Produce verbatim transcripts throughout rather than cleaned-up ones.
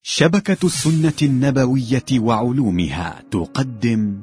شبكة السنة النبوية وعلومها تقدم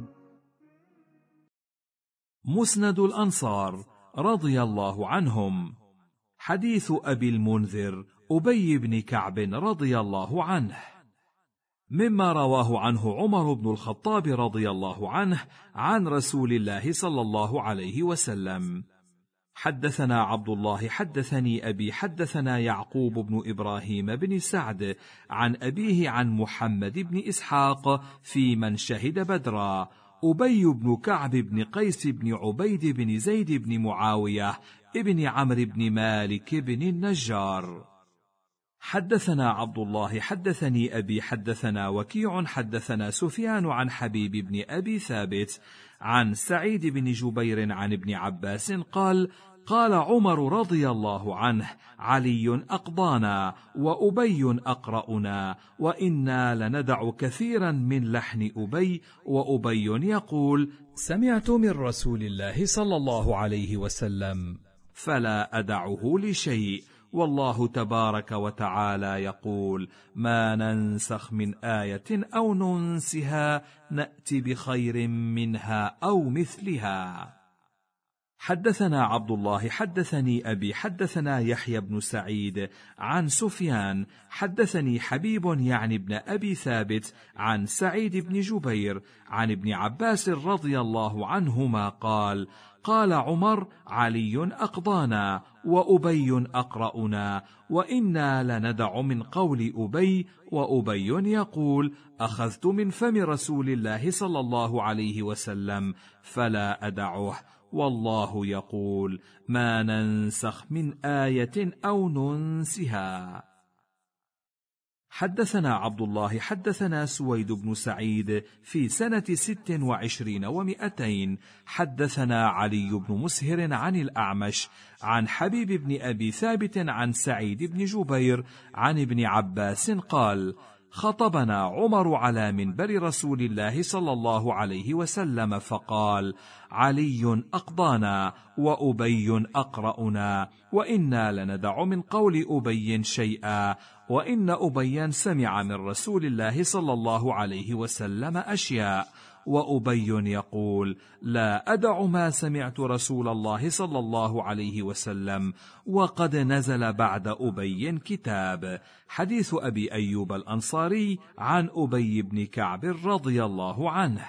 مسند الأنصار رضي الله عنهم، حديث أبي المنذر أبي بن كعب رضي الله عنه، مما رواه عنه عمر بن الخطاب رضي الله عنه عن رسول الله صلى الله عليه وسلم. حدثنا عبد الله حدثني أبي حدثنا يعقوب بن إبراهيم بن سعد عن أبيه عن محمد بن إسحاق في من شهد بدرا، أبي بن كعب بن قيس بن عبيد بن زيد بن معاوية ابن عمرو بن مالك بن النجار. حدثنا عبد الله حدثني أبي حدثنا وكيع حدثنا سفيان عن حبيب بن أبي ثابت عن سعيد بن جبير عن ابن عباس قال: قال عمر رضي الله عنه: علي أقضانا وأبي أقرأنا، وإنا لندع كثيرا من لحن أبي، وأبي يقول: سمعت من رسول الله صلى الله عليه وسلم فلا أدعه لشيء، والله تبارك وتعالى يقول: ما ننسخ من آية أو ننسها نأت بخير منها أو مثلها. حدثنا عبد الله حدثني أبي حدثنا يحيى بن سعيد عن سفيان حدثني حبيب يعني ابن أبي ثابت عن سعيد بن جبير عن ابن عباس رضي الله عنهما قال: قال عمر: علي أقضانا وأبي أقرأنا، وإنا لندع من قول أبي، وأبي يقول: أخذت من فم رسول الله صلى الله عليه وسلم فلا أدعه، والله يقول: ما ننسخ من آية أو ننسها. حدثنا عبد الله حدثنا سويد بن سعيد في سنة ست وعشرين ومئتين حدثنا علي بن مسهر عن الأعمش عن حبيب بن أبي ثابت عن سعيد بن جبير عن ابن عباس قال: خطبنا عمر على منبر رسول الله صلى الله عليه وسلم فقال: علي أقضانا وأبي أقرأنا، وإنا لندع من قول أبي شيئا، وإن أبيا سمع من رسول الله صلى الله عليه وسلم أشياء، وأبي يقول: لا أدع ما سمعت رسول الله صلى الله عليه وسلم، وقد نزل بعد أبي كتاب. حديث أبي أيوب الأنصاري عن أبي بن كعب رضي الله عنه.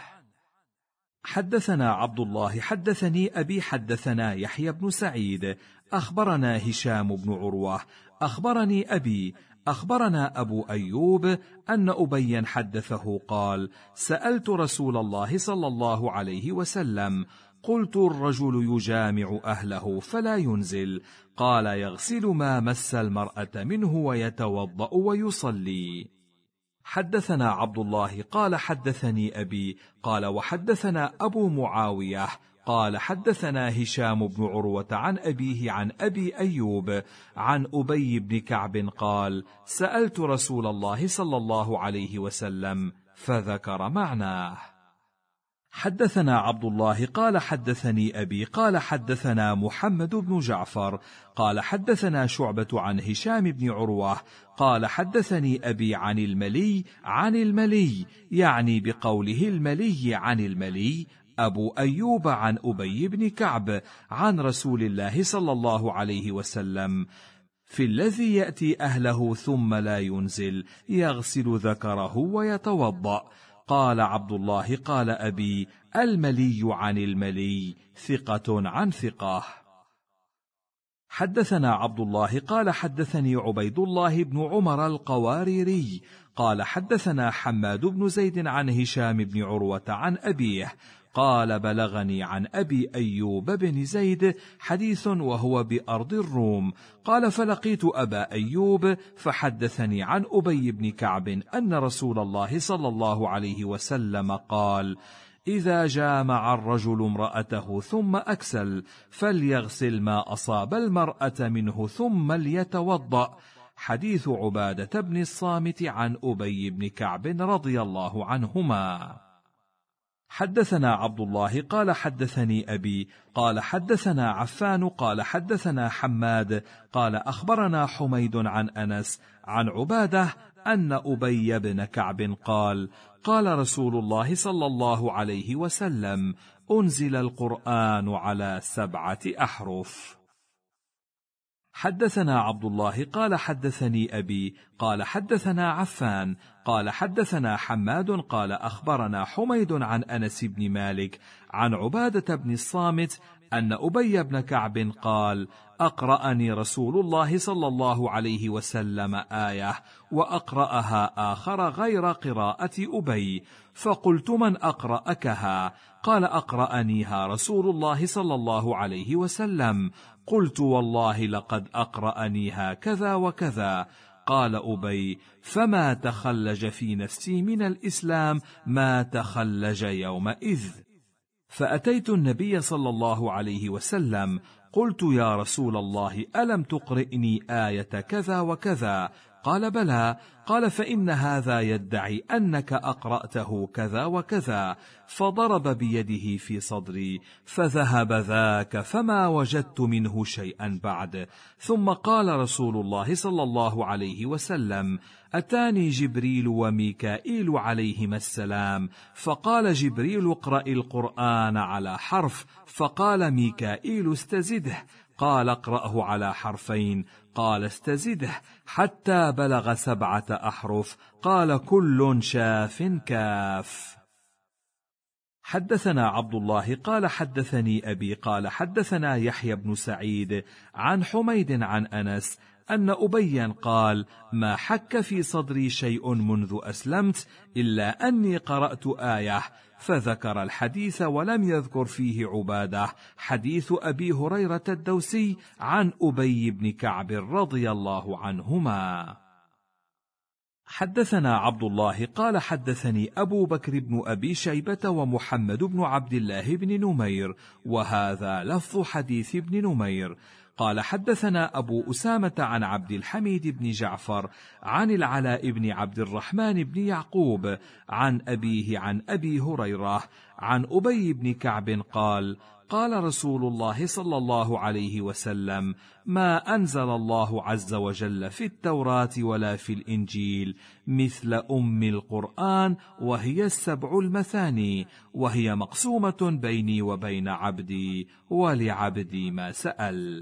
حدثنا عبد الله حدثني أبي حدثنا يحيى بن سعيد أخبرنا هشام بن عروة أخبرني أبي أخبرنا أبو أيوب أن أبيا حدثه قال: سألت رسول الله صلى الله عليه وسلم، قلت: الرجل يجامع أهله فلا ينزل، قال: يغسل ما مس المرأة منه ويتوضأ ويصلي. حدثنا عبد الله قال: حدثني أبي قال: وحدثنا أبو معاوية قال: حدثنا هشام بن عروة عن أبيه عن أبي أيوب عن أبي بن كعب قال: سألت رسول الله صلى الله عليه وسلم فذكر معناه. حدثنا عبد الله قال: حدثني أبي قال: حدثنا محمد بن جعفر قال: حدثنا شعبة عن هشام بن عروة قال: حدثني أبي عن الملي عن الملي، يعني بقوله الملي عن الملي، أبو أيوب عن أبي بن كعب عن رسول الله صلى الله عليه وسلم في الذي يأتي أهله ثم لا ينزل، يغسل ذكره ويتوضأ. قال عبد الله قال أبي: الملي عن الملي، ثقة عن ثقة. حدثنا عبد الله قال: حدثني عبيد الله بن عمر القواريري قال: حدثنا حماد بن زيد عن هشام بن عروة عن أبيه قال: بلغني عن أبي أيوب بن زيد حديث وهو بأرض الروم قال: فلقيت أبا أيوب فحدثني عن أبي بن كعب أن رسول الله صلى الله عليه وسلم قال: إذا جامع الرجل امرأته ثم أكسل فليغسل ما أصاب المرأة منه ثم ليتوضأ. حديث عبادة بن الصامت عن أبي بن كعب رضي الله عنهما. حدثنا عبد الله قال: حدثني أبي قال: حدثنا عفان قال: حدثنا حماد قال: أخبرنا حميد عن أنس عن عبادة أن أبي بن كعب قال: قال رسول الله صلى الله عليه وسلم: أنزل القرآن على سبعة أحرف. حدثنا عبد الله قال حدثني أبي قال حدثنا عفان قال حدثنا حماد قال أخبرنا حميد عن أنس بن مالك عن عبادة بن الصامت أن أبي بن كعب قال: أقرأني رسول الله صلى الله عليه وسلم آية وأقرأها آخر غير قراءة أبي، فقلت: من أقرأكها؟ قال: أقرأنيها رسول الله صلى الله عليه وسلم. قلت: والله لقد أقرأنيها كذا وكذا. قال أبي: فما تخلج في نفسي من الإسلام ما تخلج يومئذ. فأتيت النبي صلى الله عليه وسلم قلت: يا رسول الله، ألم تقرئني آية كذا وكذا؟ قال: بلى. قال: فإن هذا يدعي أنك أقرأته كذا وكذا. فضرب بيده في صدري فذهب ذاك فما وجدت منه شيئا بعد. ثم قال رسول الله صلى الله عليه وسلم: أتاني جبريل وميكائيل عليهما السلام، فقال جبريل: اقرأ القرآن على حرف، فقال ميكائيل: استزده. قال: اقرأه على حرفين. قال: استزده حتى بلغ سبعة أحرف. قال: كل شاف كاف. حدثنا عبد الله قال حدثني أبي قال حدثنا يحيى بن سعيد عن حميد عن أنس أن أبيا قال: ما حك في صدري شيء منذ أسلمت إلا أني قرأت آية، فذكر الحديث ولم يذكر فيه عبادة، حديث أبي هريرة الدوسي عن أبي بن كعب رضي الله عنهما. حدثنا عبد الله قال حدثني أبو بكر بن أبي شيبة ومحمد بن عبد الله بن نمير، وهذا لفظ حديث ابن نمير. قال حدثنا أبو أسامة عن عبد الحميد بن جعفر عن العلاء بن عبد الرحمن بن يعقوب عن أبيه عن أبي هريرة عن أبي بن كعب قال: قال رسول الله صلى الله عليه وسلم: ما أنزل الله عز وجل في التوراة ولا في الإنجيل مثل أم القرآن، وهي السبع المثاني، وهي مقسومة بيني وبين عبدي، ولعبدي ما سأل.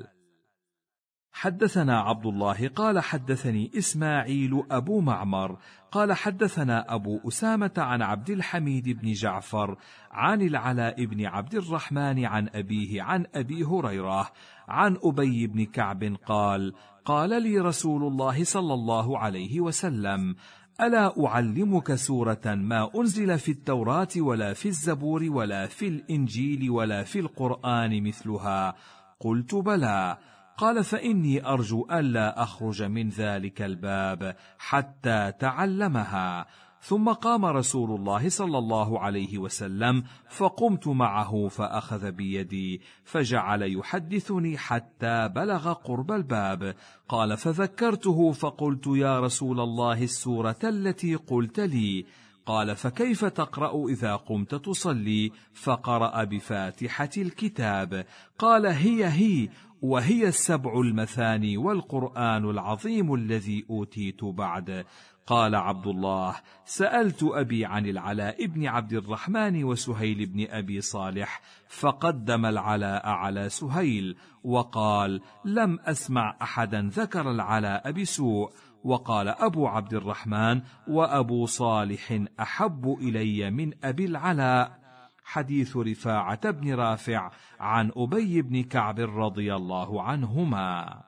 حدثنا عبد الله قال حدثني إسماعيل أبو معمر قال حدثنا أبو أسامة عن عبد الحميد بن جعفر عن العلاء بن عبد الرحمن عن أبيه عن أبي هريرة عن أبي بن كعب قال: قال لي رسول الله صلى الله عليه وسلم: ألا أعلمك سورة ما أنزل في التوراة ولا في الزبور ولا في الإنجيل ولا في القرآن مثلها؟ قلت: بلى. قال: فإني أرجو ألا أخرج من ذلك الباب حتى تعلمها. ثم قام رسول الله صلى الله عليه وسلم فقمت معه فأخذ بيدي فجعل يحدثني حتى بلغ قرب الباب. قال: فذكرته فقلت: يا رسول الله، السورة التي قلت لي. قال: فكيف تقرأ إذا قمت تصلي؟ فقرأ بفاتحة الكتاب. قال: هي هي وهي السبع المثاني والقرآن العظيم الذي أوتيت بعد. قال عبد الله: سألت أبي عن العلاء بن عبد الرحمن وسهيل بن أبي صالح، فقدم العلاء على سهيل، وقال: لم أسمع أحدا ذكر العلاء بسوء. وقال أبو عبد الرحمن: وأبو صالح أحب إلي من أبي العلاء. حديث رفاعة بن رافع عن أبي بن كعب رضي الله عنهما.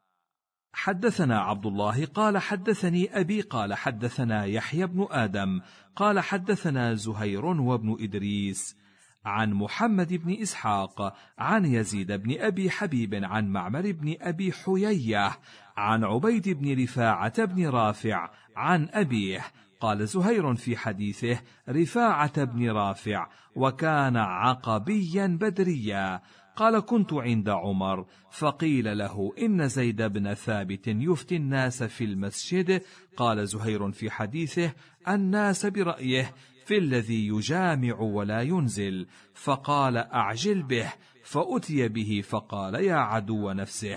حدثنا عبد الله قال حدثني أبي قال حدثنا يحيى بن آدم قال حدثنا زهير وابن إدريس عن محمد بن إسحاق عن يزيد بن أبي حبيب عن معمر بن أبي حيية عن عبيد بن رفاعة بن رافع عن أبيه. قال زهير في حديثه: رفاعة بن رافع، وكان عقبيا بدريا. قال: كنت عند عمر فقيل له: إن زيد بن ثابت يفتي الناس في المسجد. قال زهير في حديثه: الناس برأيه في الذي يجامع ولا ينزل. فقال: أعجل به. فأتي به فقال: يا عدو نفسه،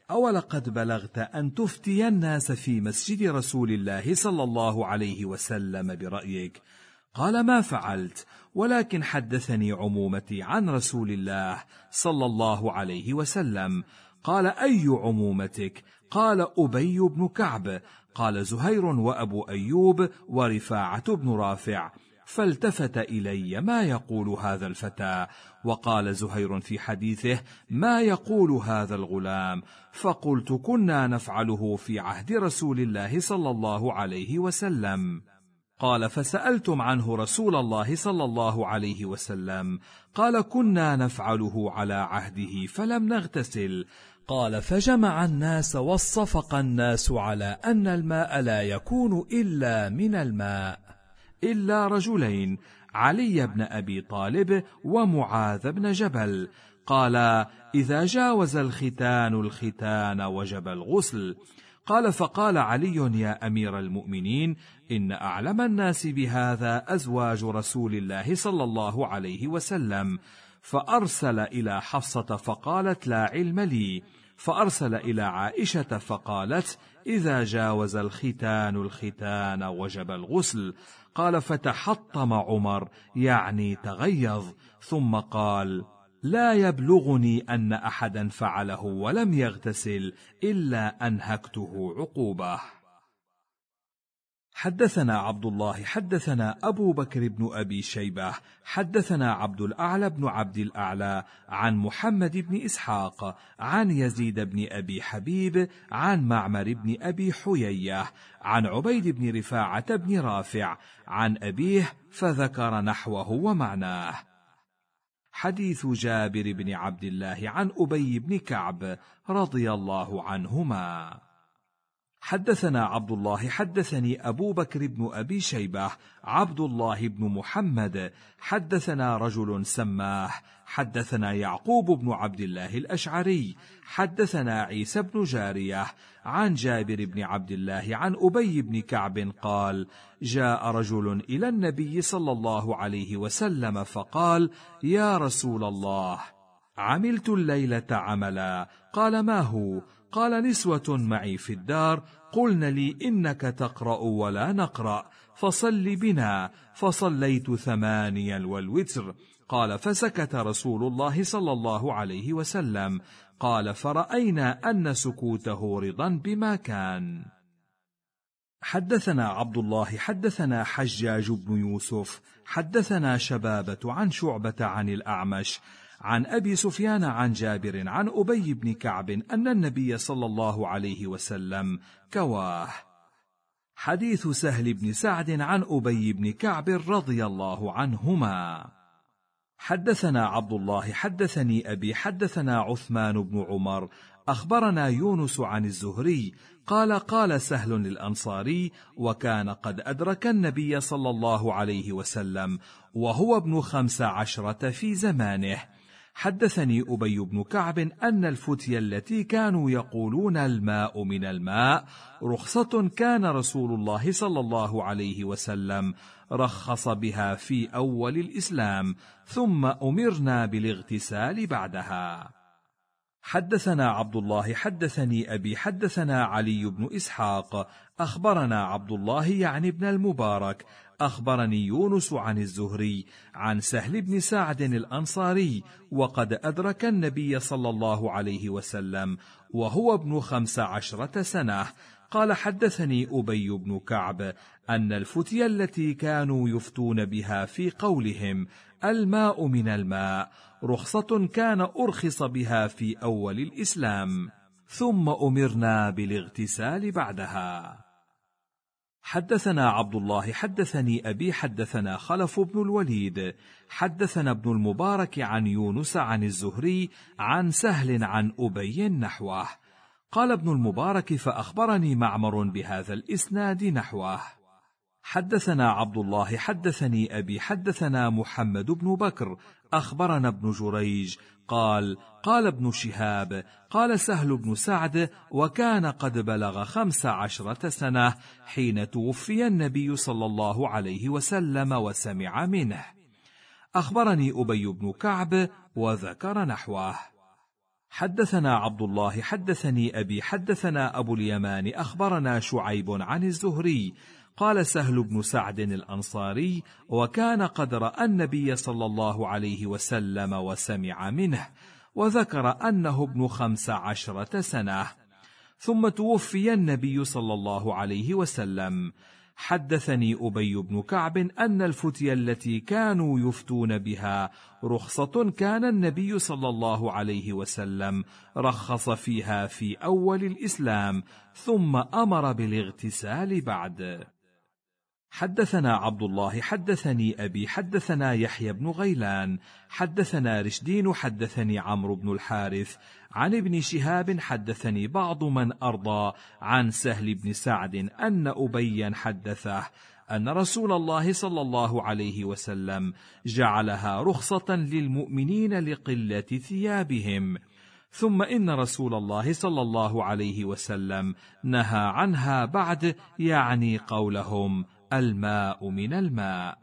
أولقد بلغت أن تفتي الناس في مسجد رسول الله صلى الله عليه وسلم برأيك؟ قال: ما فعلت، ولكن حدثني عمومتي عن رسول الله صلى الله عليه وسلم. قال: أي عمومتك؟ قال: أبي بن كعب. قال زهير وأبو أيوب ورفاعة بن رافع. فالتفت إلي: ما يقول هذا الفتى؟ وقال زهير في حديثه: ما يقول هذا الغلام؟ فقلت: كنا نفعله في عهد رسول الله صلى الله عليه وسلم. قال: فسألتم عنه رسول الله صلى الله عليه وسلم؟ قال: كنا نفعله على عهده فلم نغتسل. قال: فجمع الناس واصطفق الناس على أن الماء لا يكون إلا من الماء، إلا رجلين: علي بن أبي طالب ومعاذ بن جبل. قال: إذا جاوز الختان الختان وجب الغسل. قال: فقال علي: يا أمير المؤمنين، إن أعلم الناس بهذا أزواج رسول الله صلى الله عليه وسلم. فأرسل إلى حفصة فقالت: لا علم لي. فأرسل إلى عائشة فقالت: إذا جاوز الختان الختان وجب الغسل. قال: فتحطم عمر، يعني تغيظ، ثم قال: لا يبلغني أن أحدا فعله ولم يغتسل إلا أنهكته عقوبة. حدثنا عبد الله حدثنا أبو بكر بن أبي شيبة حدثنا عبد الأعلى بن عبد الأعلى عن محمد بن إسحاق عن يزيد بن أبي حبيب عن معمر بن أبي حيية عن عبيد بن رفاعة بن رافع عن أبيه فذكر نحوه ومعناه. حديث جابر بن عبد الله عن أبي بن كعب رضي الله عنهما. حدثنا عبد الله حدثني أبو بكر بن أبي شيبة عبد الله بن محمد حدثنا رجل سماه حدثنا يعقوب بن عبد الله الأشعري حدثنا عيسى بن جارية عن جابر بن عبد الله عن أبي بن كعب قال: جاء رجل إلى النبي صلى الله عليه وسلم فقال: يا رسول الله، عملت الليلة عملا. قال: ما هو؟ قال: نسوة معي في الدار قلن لي: إنك تقرأ ولا نقرأ، فصل بنا. فصليت ثمانيا والوتر. قال: فسكت رسول الله صلى الله عليه وسلم. قال: فرأينا أن سكوته رضا بما كان. حدثنا عبد الله حدثنا حجاج بن يوسف حدثنا شبابة عن شعبة عن الأعمش عن أبي سفيان عن جابر عن أبي بن كعب أن النبي صلى الله عليه وسلم كواه. حديث سهل بن سعد عن أبي بن كعب رضي الله عنهما. حدثنا عبد الله حدثني أبي حدثنا عثمان بن عمر أخبرنا يونس عن الزهري قال: قال سهل الأنصاري: وكان قد أدرك النبي صلى الله عليه وسلم وهو ابن خمس عشرة في زمانه. حدثني أبي بن كعب أن الفتية التي كانوا يقولون الماء من الماء رخصة كان رسول الله صلى الله عليه وسلم رخص بها في أول الإسلام، ثم أمرنا بالاغتسال بعدها. حدثنا عبد الله حدثني أبي حدثنا علي بن إسحاق أخبرنا عبد الله يعني ابن المبارك أخبرني يونس عن الزهري عن سهل بن سعد الأنصاري وقد أدرك النبي صلى الله عليه وسلم وهو ابن خمس عشرة سنة. قال: حدثني أبي بن كعب أن الفتية التي كانوا يفتون بها في قولهم الماء من الماء رخصة كان أرخص بها في أول الإسلام، ثم أمرنا بالاغتسال بعدها. حدثنا عبد الله حدثني أبي حدثنا خلف بن الوليد حدثنا ابن المبارك عن يونس عن الزهري عن سهل عن أبي نحوه. قال ابن المبارك: فأخبرني معمر بهذا الإسناد نحوه. حدثنا عبد الله حدثني أبي حدثنا محمد بن بكر أخبرنا ابن جريج قال: قال ابن شهاب: قال سهل بن سعد: وكان قد بلغ خمس عشرة سنة حين توفي النبي صلى الله عليه وسلم وسمع منه. أخبرني أبي بن كعب وذكر نحوه. حدثنا عبد الله حدثني أبي حدثنا أبو اليمان أخبرنا شعيب عن الزهري قال سهل بن سعد الأنصاري: وكان قد رأى النبي صلى الله عليه وسلم وسمع منه، وذكر أنه ابن خمس عشرة سنة، ثم توفي النبي صلى الله عليه وسلم. حدثني أبي بن كعب أن الفتية التي كانوا يفتون بها رخصة كان النبي صلى الله عليه وسلم رخص فيها في أول الإسلام، ثم أمر بالاغتسال بعد. حدثنا عبد الله حدثني أبي حدثنا يحيى بن غيلان حدثنا رشدين حدثني عمرو بن الحارث عن ابن شهاب حدثني بعض من أرضى عن سهل بن سعد أن أبيا حدثه أن رسول الله صلى الله عليه وسلم جعلها رخصة للمؤمنين لقلة ثيابهم، ثم إن رسول الله صلى الله عليه وسلم نهى عنها بعد، يعني قولهم الماء من الماء.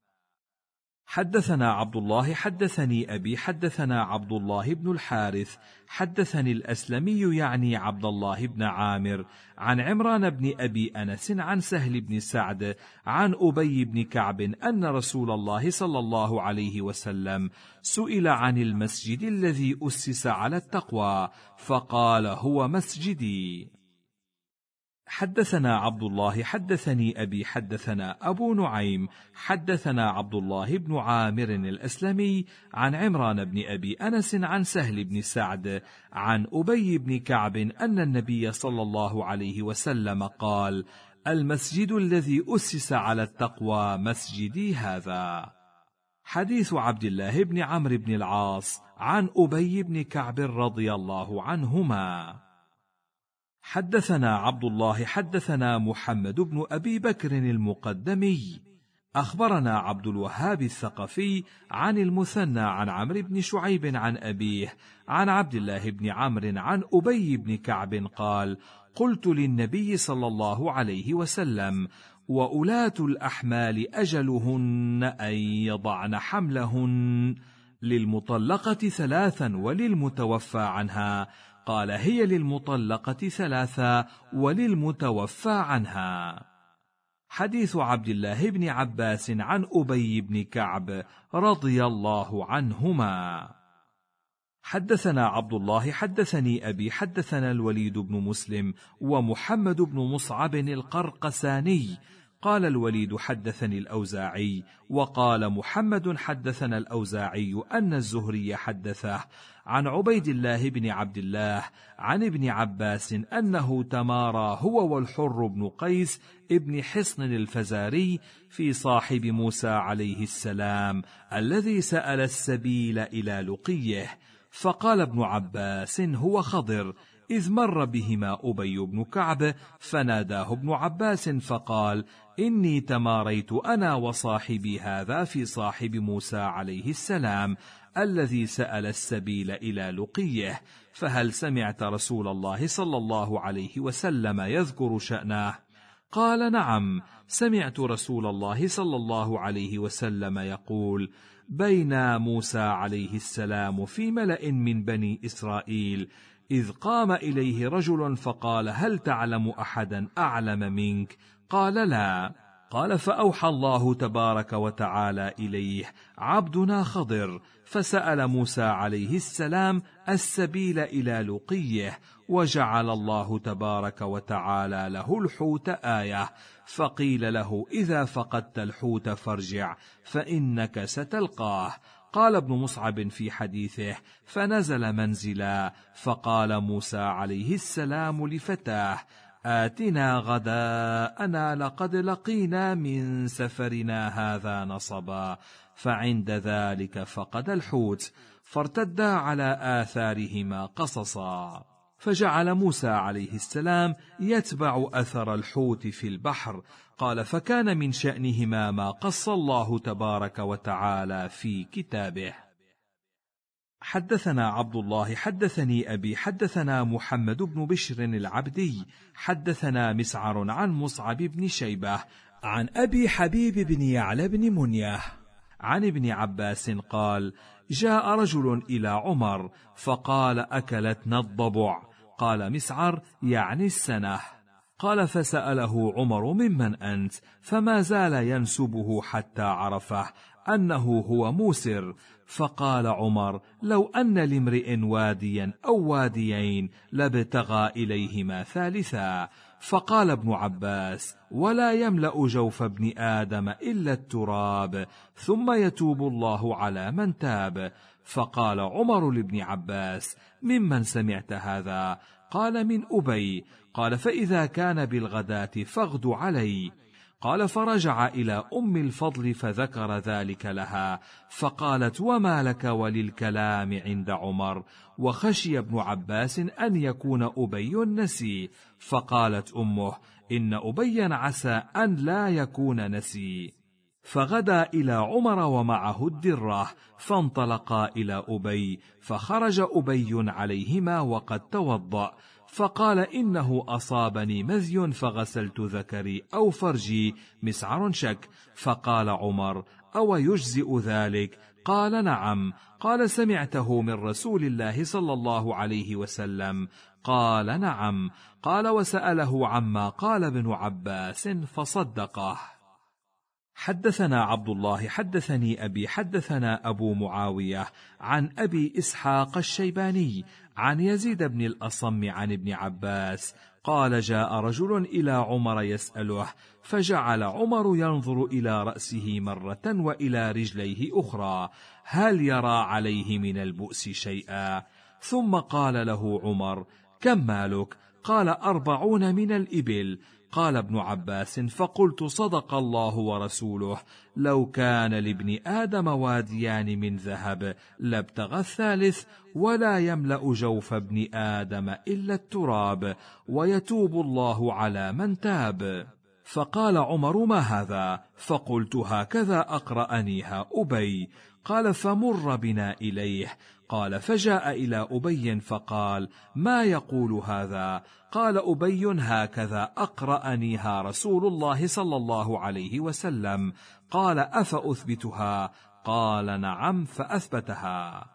حدثنا عبد الله حدثني أبي حدثنا عبد الله بن الحارث حدثني الأسلمي يعني عبد الله بن عامر عن عمران بن أبي أنس عن سهل بن سعد عن أبي بن كعب أن رسول الله صلى الله عليه وسلم سئل عن المسجد الذي أسس على التقوى فقال: هو مسجدي. حدثنا عبد الله حدثني أبي حدثنا أبو نعيم حدثنا عبد الله بن عامر الأسلمي عن عمران بن أبي أنس عن سهل بن سعد عن أبي بن كعب أن النبي صلى الله عليه وسلم قال: المسجد الذي أسس على التقوى مسجدي هذا. حديث عبد الله بن عمرو بن العاص عن أبي بن كعب رضي الله عنهما. حدثنا عبد الله حدثنا محمد بن أبي بكر المقدمي أخبرنا عبد الوهاب الثقفي عن المثنى عن عمرو بن شعيب عن أبيه عن عبد الله بن عمرو عن أبي بن كعب قال: قلت للنبي صلى الله عليه وسلم: وأولاة الأحمال أجلهن أن يضعن حملهن، للمطلقة ثلاثا وللمتوفى عنها. قال: هي للمطلقة ثلاثا وللمتوفى عنها. حديث عبد الله بن عباس عن أبي بن كعب رضي الله عنهما. حدثنا عبد الله حدثني أبي حدثنا الوليد بن مسلم ومحمد بن مصعب القرقساني قال الوليد حدثني الأوزاعي وقال محمد حدثنا الأوزاعي أن الزهري حدثه عن عبيد الله بن عبد الله عن ابن عباس أنه تمارى هو والحر بن قيس ابن حصن الفزاري في صاحب موسى عليه السلام الذي سأل السبيل إلى لقيه، فقال ابن عباس: هو خضر، إذ مر بهما أبي بن كعب فناداه ابن عباس فقال: إني تماريت أنا وصاحبي هذا في صاحب موسى عليه السلام الذي سأل السبيل إلى لقيه، فهل سمعت رسول الله صلى الله عليه وسلم يذكر شأنه؟ قال: نعم، سمعت رسول الله صلى الله عليه وسلم يقول: بين موسى عليه السلام في ملأ من بني إسرائيل إذ قام إليه رجل فقال: هل تعلم أحدا أعلم منك؟ قال: لا. قال: فأوحى الله تبارك وتعالى إليه: عبدنا خضر، فسأل موسى عليه السلام السبيل إلى لقيه، وجعل الله تبارك وتعالى له الحوت آية، فقيل له: إذا فقدت الحوت فارجع فإنك ستلقاه. قال ابن مصعب في حديثه: فنزل منزلا، فقال موسى عليه السلام لفتاه: آتنا غداءنا لقد لقينا من سفرنا هذا نصبا، فعند ذلك فقد الحوت، فارتدا على آثارهما قصصا. فجعل موسى عليه السلام يتبع أثر الحوت في البحر. قال: فكان من شأنهما ما قص الله تبارك وتعالى في كتابه. حدثنا عبد الله حدثني أبي حدثنا محمد بن بشر العبدي حدثنا مسعر عن مصعب بن شيبة عن أبي حبيب بن يعلى بن منيه عن ابن عباس قال: جاء رجل إلى عمر فقال: أكلتنا الضبع. قال مسعر: يعني السنة. قال: فسأله عمر: ممن أنت؟ فما زال ينسبه حتى عرفه أنه هو موسر. فقال عمر: لو أن لامرئ واديا أو واديين لابتغى إليهما ثالثا. فقال ابن عباس: ولا يملأ جوف ابن آدم إلا التراب، ثم يتوب الله على من تاب. فقال عمر لابن عباس: ممن سمعت هذا؟ قال: من أبي. قال: فإذا كان بالغداة فاغد علي. قال: فرجع إلى أم الفضل فذكر ذلك لها، فقالت: وما لك وللكلام عند عمر؟ وخشي ابن عباس أن يكون أبي نسي. فقالت أمه: إن أبيا عسى أن لا يكون نسي. فغدا إلى عمر ومعه الدرة، فانطلقا إلى أبي، فخرج أبي عليهما وقد توضأ، فقال: إنه أصابني مذي فغسلت ذكري أو فرجي. مسعر شك. فقال عمر: أو يجزئ ذلك؟ قال: نعم. قال: سمعته من رسول الله صلى الله عليه وسلم؟ قال: نعم. قال: وسأله عما قال ابن عباس فصدقه. حدثنا عبد الله حدثني أبي حدثنا أبو معاوية عن أبي إسحاق الشيباني عن يزيد بن الأصم عن ابن عباس قال: جاء رجل إلى عمر يسأله، فجعل عمر ينظر إلى رأسه مرة وإلى رجليه أخرى هل يرى عليه من البؤس شيئا، ثم قال له عمر: كم مالك؟ قال: أربعون من الإبل. قال ابن عباس: فقلت: صدق الله ورسوله، لو كان لابن آدم واديان من ذهب لابتغى الثالث، ولا يملأ جوف ابن آدم إلا التراب، ويتوب الله على من تاب. فقال عمر: ما هذا؟ فقلت: هكذا أقرأنيها أبي. قال: فمر بنا إليه. قال: فجاء إلى أبي فقال: ما يقول هذا؟ قال أبي: هكذا أقرأنيها رسول الله صلى الله عليه وسلم. قال: أفأثبتها؟ قال: نعم. فأثبتها.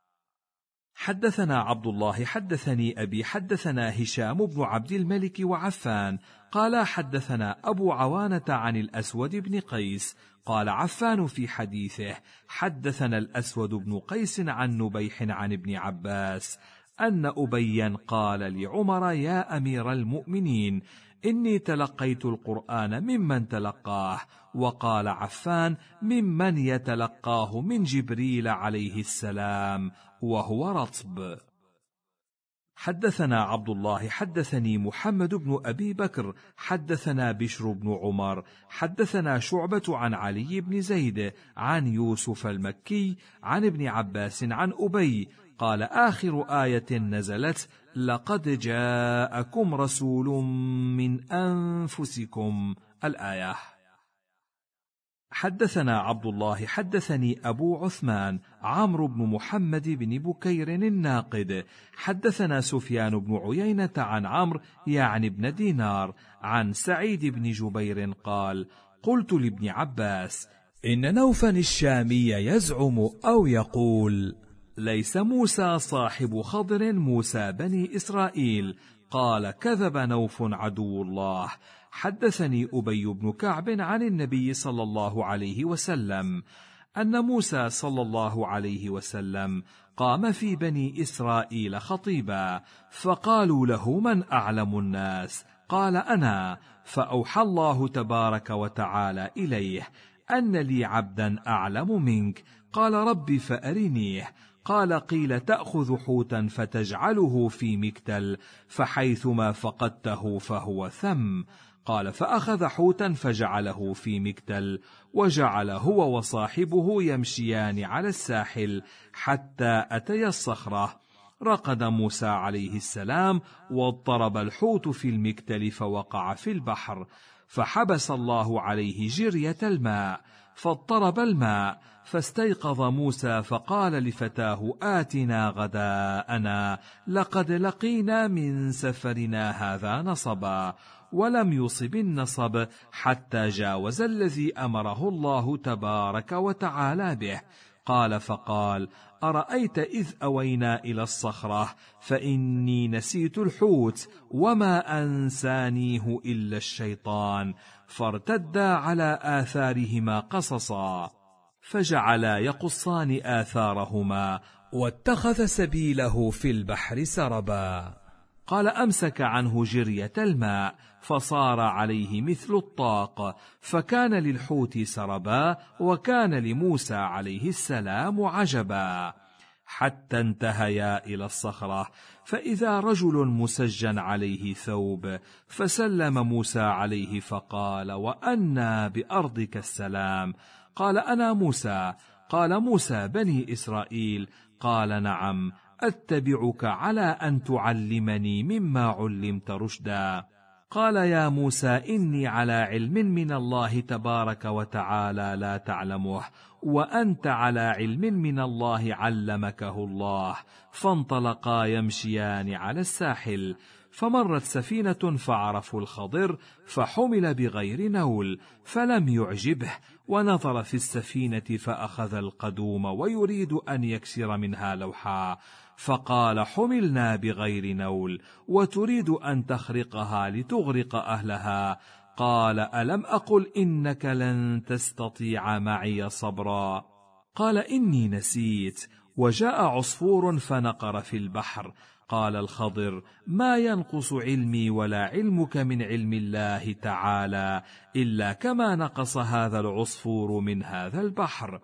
حدثنا عبد الله حدثني أبي حدثنا هشام بن عبد الملك وعفان قال: حدثنا أبو عوانة عن الأسود بن قيس قال عفان في حديثه: حدثنا الأسود بن قيس عن نبيح عن ابن عباس أن أبيا قال لعمر: يا أمير المؤمنين، إني تلقيت القرآن ممن تلقاه. وقال عفان: ممن يتلقاه من جبريل عليه السلام وهو رطب. حدثنا عبد الله حدثني محمد بن أبي بكر حدثنا بشر بن عمر حدثنا شعبة عن علي بن زيد عن يوسف المكي عن ابن عباس عن أبي قال: آخر آية نزلت: لقد جاءكم رسول من أنفسكم، الآية. حدثنا عبد الله حدثني أبو عثمان عمرو بن محمد بن بكير الناقد حدثنا سفيان بن عيينة عن عمرو يعني بن دينار عن سعيد بن جبير قال: قلت لابن عباس: إن نوفا الشامي يزعم أو يقول: ليس موسى صاحب خضر موسى بني إسرائيل. قال: كذب نوف عدو الله. حدثني أبي بن كعب عن النبي صلى الله عليه وسلم أن موسى صلى الله عليه وسلم قام في بني إسرائيل خطيبا، فقالوا له: من أعلم الناس؟ قال: أنا. فأوحى الله تبارك وتعالى إليه: أن لي عبدا أعلم منك. قال: رب فأرنيه. قال: قيل: تأخذ حوتا فتجعله في مكتل، فحيثما فقدته فهو ثم. قال: فأخذ حوتا فجعله في مكتل، وجعل هو وصاحبه يمشيان على الساحل حتى أتيا الصخرة. رقد موسى عليه السلام واضطرب الحوت في المكتل فوقع في البحر، فحبس الله عليه جرية الماء، فاضطرب الماء، فاستيقظ موسى فقال لفتاه: آتنا غداءنا لقد لقينا من سفرنا هذا نصبا. ولم يصب النصب حتى جاوز الذي أمره الله تبارك وتعالى به. قال فقال: أرأيت إذ أوينا إلى الصخرة فإني نسيت الحوت وما أنسانيه إلا الشيطان، فارتدا على آثارهما قصصا، فجعلا يقصان آثارهما، واتخذ سبيله في البحر سربا. قال: أمسك عنه جرية الماء فصار عليه مثل الطاق، فكان للحوت سربا وكان لموسى عليه السلام عجبا، حتى انتهيا إلى الصخرة، فإذا رجل مسجن عليه ثوب، فسلم موسى عليه فقال: وأنى بأرضك السلام؟ قال: أنا موسى. قال: موسى بني إسرائيل؟ قال: نعم، أتبعك على أن تعلمني مما علمت رشدا. قال: يا موسى إني على علم من الله تبارك وتعالى لا تعلمه، وأنت على علم من الله علمكه الله. فانطلقا يمشيان على الساحل، فمرت سفينة فعرفوا الخضر، فحمل بغير نول، فلم يعجبه، ونظر في السفينة فأخذ القدوم ويريد أن يكسر منها لوحا، فقال: حملنا بغير نول وتريد أن تخرقها لتغرق أهلها. قال: ألم أقل إنك لن تستطيع معي صبرا؟ قال: إني نسيت. وجاء عصفور فنقر في البحر. قال الخضر: ما ينقص علمي ولا علمك من علم الله تعالى إلا كما نقص هذا العصفور من هذا البحر.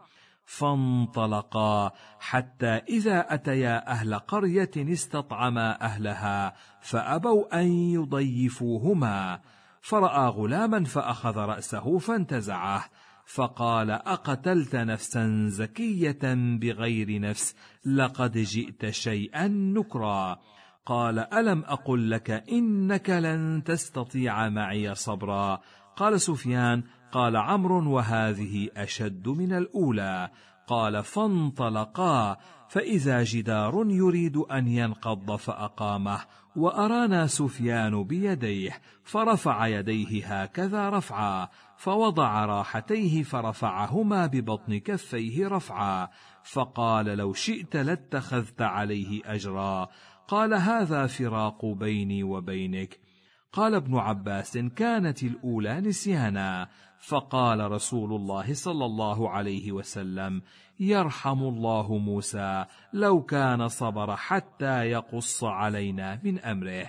فانطلقا حتى إذا أتيا أهل قرية استطعما أهلها فأبوا أن يضيفوهما، فرأى غلاما فأخذ رأسه فانتزعه، فقال: أقتلت نفسا زكية بغير نفس لقد جئت شيئا نكرا. قال: ألم أقل لك إنك لن تستطيع معي صبرا؟ قال سفيان: قال عمرو: وهذه أشد من الأولى. قال: فانطلقا فإذا جدار يريد أن ينقض فأقامه، وأرانا سفيان بيديه، فرفع يديه هكذا رفعا، فوضع راحتيه فرفعهما ببطن كفيه رفعا، فقال: لو شئت لاتخذت عليه أجرا. قال: هذا فراق بيني وبينك. قال ابن عباس: كانت الأولى نسيانا. فقال رسول الله صلى الله عليه وسلم: يرحم الله موسى لو كان صبر حتى يقص علينا من أمره.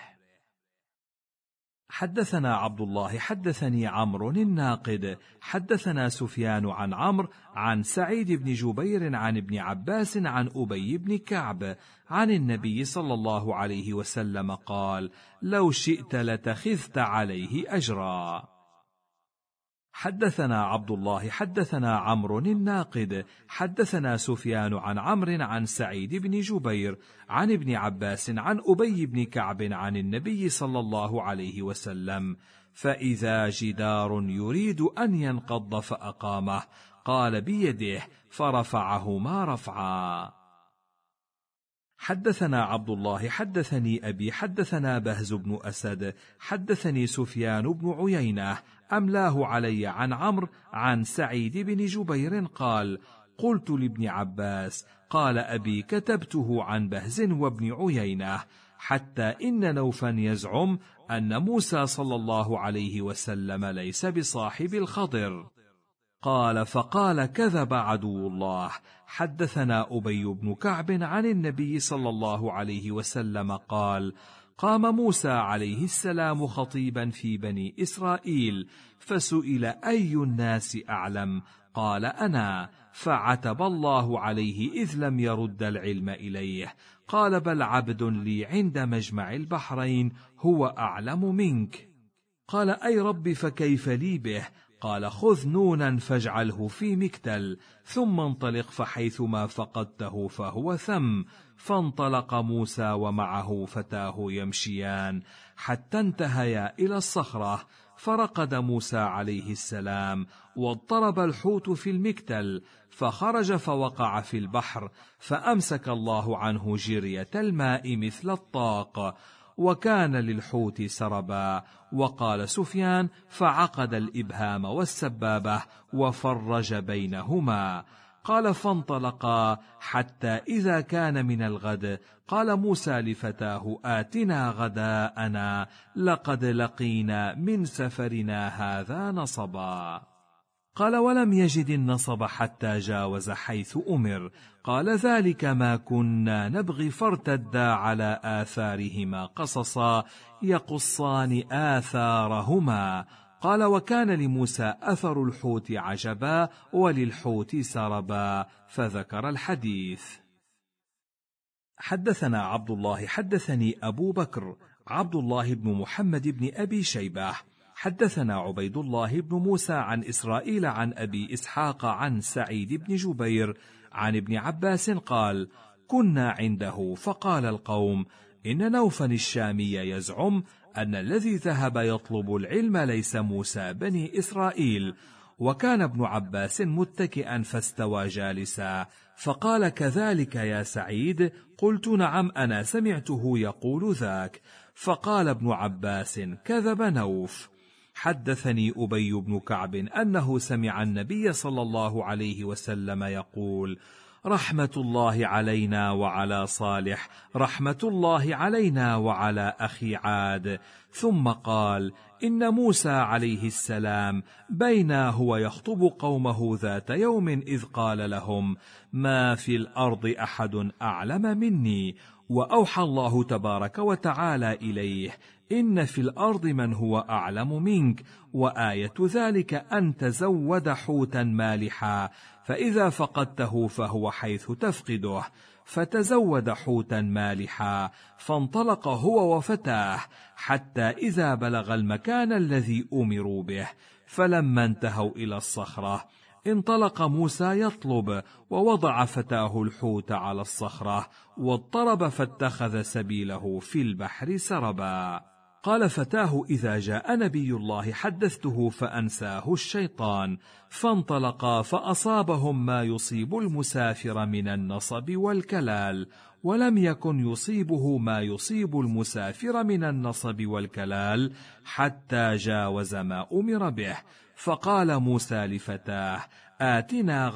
حدثنا عبد الله حدثني عمرو الناقد حدثنا سفيان عن عمرو عن سعيد بن جبير عن ابن عباس عن أبي بن كعب عن النبي صلى الله عليه وسلم قال: لو شئت لتخذت عليه أجرا. حدثنا عبد الله حدثنا عمرو الناقد حدثنا سفيان عن عمرو عن سعيد بن جبير عن ابن عباس عن أبي بن كعب عن النبي صلى الله عليه وسلم: فإذا جدار يريد أن ينقض فأقامه، قال بيده فرفعهما رفعا. حدثنا عبد الله حدثني أبي حدثنا بهز بن أسد حدثني سفيان بن عيينة أملاه علي عن عمرو عن سعيد بن جبير قال: قلت لابن عباس: قال أبي: كتبته عن بهز وابن عيينة، حتى إن نوفا يزعم أن موسى صلى الله عليه وسلم ليس بصاحب الخضر. قال: فقال: كذب عدو الله. حدثنا أبي بن كعب عن النبي صلى الله عليه وسلم قال: قام موسى عليه السلام خطيبا في بني إسرائيل، فسئل: أي الناس أعلم؟ قال: أنا. فعتب الله عليه إذ لم يرد العلم إليه. قال: بل عبد لي عند مجمع البحرين هو أعلم منك. قال: أي رب فكيف لي به؟ قال: خذ نونا فاجعله في مكتل، ثم انطلق فحيثما فقدته فهو ثم. فانطلق موسى ومعه فتاه يمشيان حتى انتهيا إلى الصخرة، فرقد موسى عليه السلام، واضطرب الحوت في المكتل، فخرج فوقع في البحر، فأمسك الله عنه جرية الماء مثل الطاق، وكان للحوت سربا. وقال سفيان: فعقد الإبهام والسبابة وفرج بينهما. قال فانطلقا حتى إذا كان من الغد قال موسى لفتاه آتنا غداءنا لقد لقينا من سفرنا هذا نصبا. قال ولم يجد النصب حتى جاوز حيث أمر. قال ذلك ما كنا نبغي فارتدا على آثارهما قصصا يقصان آثارهما. قال وكان لموسى أثر الحوت عجبا وللحوت سربا، فذكر الحديث. حدثنا عبد الله حدثني أبو بكر عبد الله بن محمد بن أبي شيبة حدثنا عبيد الله بن موسى عن إسرائيل عن أبي إسحاق عن سعيد بن جبير عن ابن عباس قال كنا عنده فقال القوم إن نوفا الشامي يزعم أن الذي ذهب يطلب العلم ليس موسى بني إسرائيل. وكان ابن عباس متكئا فاستوى جالسا فقال كذلك يا سعيد؟ قلت نعم أنا سمعته يقول ذاك. فقال ابن عباس كذب نوف. حدثني أبي بن كعب أنه سمع النبي صلى الله عليه وسلم يقول رحمة الله علينا وعلى صالح رحمة الله علينا وعلى أخي عاد. ثم قال إن موسى عليه السلام بينا هو يخطب قومه ذات يوم إذ قال لهم ما في الأرض أحد أعلم مني، وأوحى الله تبارك وتعالى إليه إن في الأرض من هو أعلم منك، وآية ذلك أن تزود حوتا مالحا فإذا فقدته فهو حيث تفقده. فتزود حوتا مالحا فانطلق هو وفتاه حتى إذا بلغ المكان الذي أمروا به، فلما انتهوا إلى الصخرة انطلق موسى يطلب ووضع فتاه الحوت على الصخرة واضطرب فاتخذ سبيله في البحر سربا. قال فتاه إذا جاء نبي الله حدثته فأنساه الشيطان. فانطلقا فأصابهم ما يصيب المسافر من النصب والكلال، ولم يكن يصيبه ما يصيب المسافر من النصب والكلال حتى جاوز ما أمر به. فقال موسى لفتاه آتنا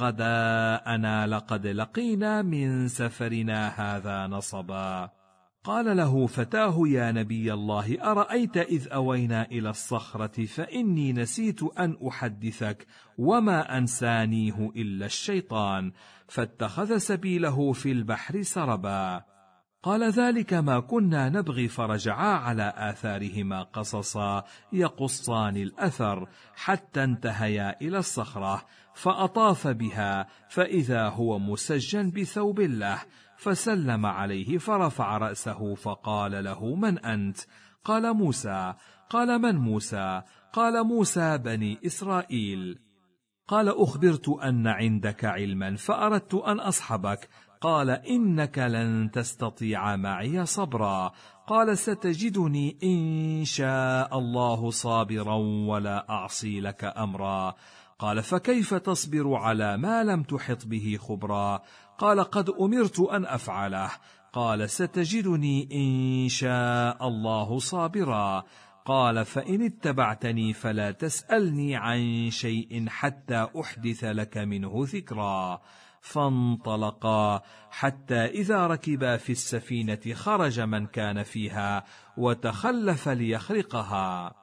غداءنا لقد لقينا من سفرنا هذا نصبا. قال له فتاه يا نبي الله أرأيت إذ أوينا إلى الصخرة فإني نسيت أن أحدثك وما أنسانيه إلا الشيطان، فاتخذ سبيله في البحر سربا. قال ذلك ما كنا نبغي فرجعا على آثارهما قصصا يقصان الأثر حتى انتهيا إلى الصخرة، فأطاف بها فإذا هو مسجن بثوب له، فسلم عليه فرفع رأسه فقال له من أنت؟ قال موسى. قال من موسى؟ قال موسى بني إسرائيل. قال أخبرت أن عندك علما فأردت أن أصحبك. قال إنك لن تستطيع معي صبرا. قال ستجدني إن شاء الله صابرا ولا أعصي لك أمرا. قال فكيف تصبر على ما لم تحط به خبرا؟ قال قد أمرت أن أفعله. قال ستجدني إن شاء الله صابرا. قال فإن اتبعتني فلا تسألني عن شيء حتى أحدث لك منه ذكرا. فانطلقا حتى إذا ركبا في السفينة خرج من كان فيها وتخلف ليخرقها.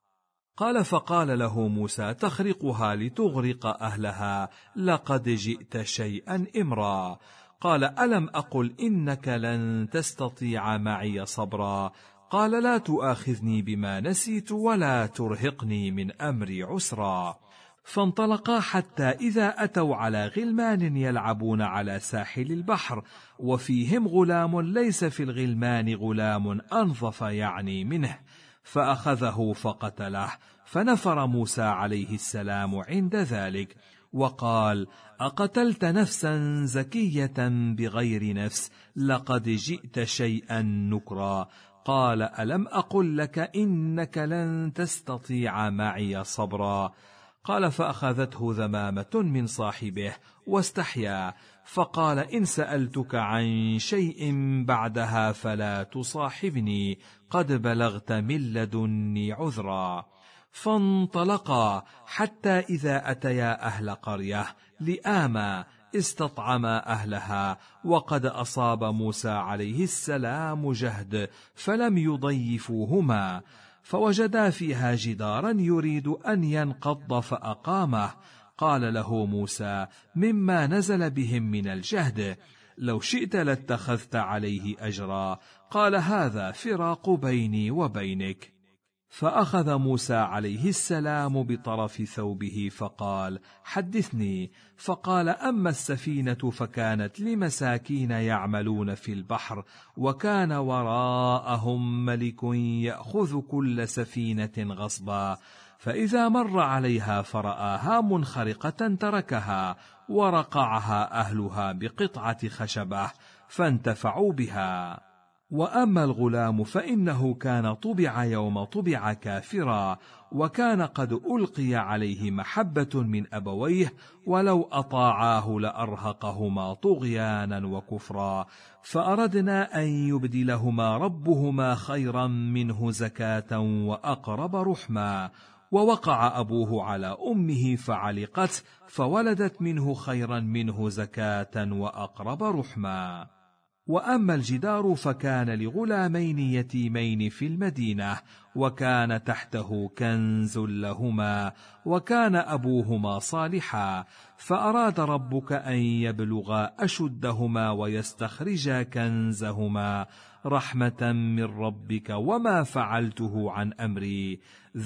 قال فقال له موسى تخرقها لتغرق أهلها لقد جئت شيئا إمرا. قال ألم أقل إنك لن تستطيع معي صبرا؟ قال لا تؤاخذني بما نسيت ولا ترهقني من أمري عسرا. فانطلقا حتى إذا أتوا على غلمان يلعبون على ساحل البحر وفيهم غلام ليس في الغلمان غلام أنظف يعني منه، فأخذه فقتله. فنفر موسى عليه السلام عند ذلك وقال أقتلت نفسا زكية بغير نفس لقد جئت شيئا نكرا. قال ألم أقل لك إنك لن تستطيع معي صبرا؟ قال فأخذته ذمامة من صاحبه واستحيا، فقال إن سألتك عن شيء بعدها فلا تصاحبني قد بلغت من لدني عذرا. فانطلقا حتى إذا أتيا أهل قرية لآما استطعما أهلها، وقد أصاب موسى عليه السلام جهد فلم يضيفوهما، فوجدا فيها جدارا يريد أن ينقض فأقامه. قال له موسى مما نزل بهم من الجهد: لو شئت لاتخذت عليه أجرا. قال: هذا فراق بيني وبينك. فأخذ موسى عليه السلام بطرف ثوبه فقال: حدثني. فقال: أما السفينة فكانت لمساكين يعملون في البحر، وكان وراءهم ملك يأخذ كل سفينة غصبا، فإذا مر عليها فرآها منخرقة تركها، ورقعها أهلها بقطعة خشبة فانتفعوا بها. وأما الغلام فإنه كان طبع يوم طبع كافرا، وكان قد ألقي عليه محبة من أبويه، ولو أطاعاه لأرهقهما طغيانا وكفرا، فأردنا أن يبدلهما ربهما خيرا منه زكاة وأقرب رحما. ووقع أبوه على أمه فعلقت، فولدت منه خيرا منه زكاة وأقرب رحما. وأما الجدار فكان لغلامين يتيمين في المدينة، وكان تحته كنز لهما، وكان أبوهما صالحا، فأراد ربك أن يبلغا أشدهما ويستخرجا كنزهما رحمة من ربك وما فعلته عن أمري،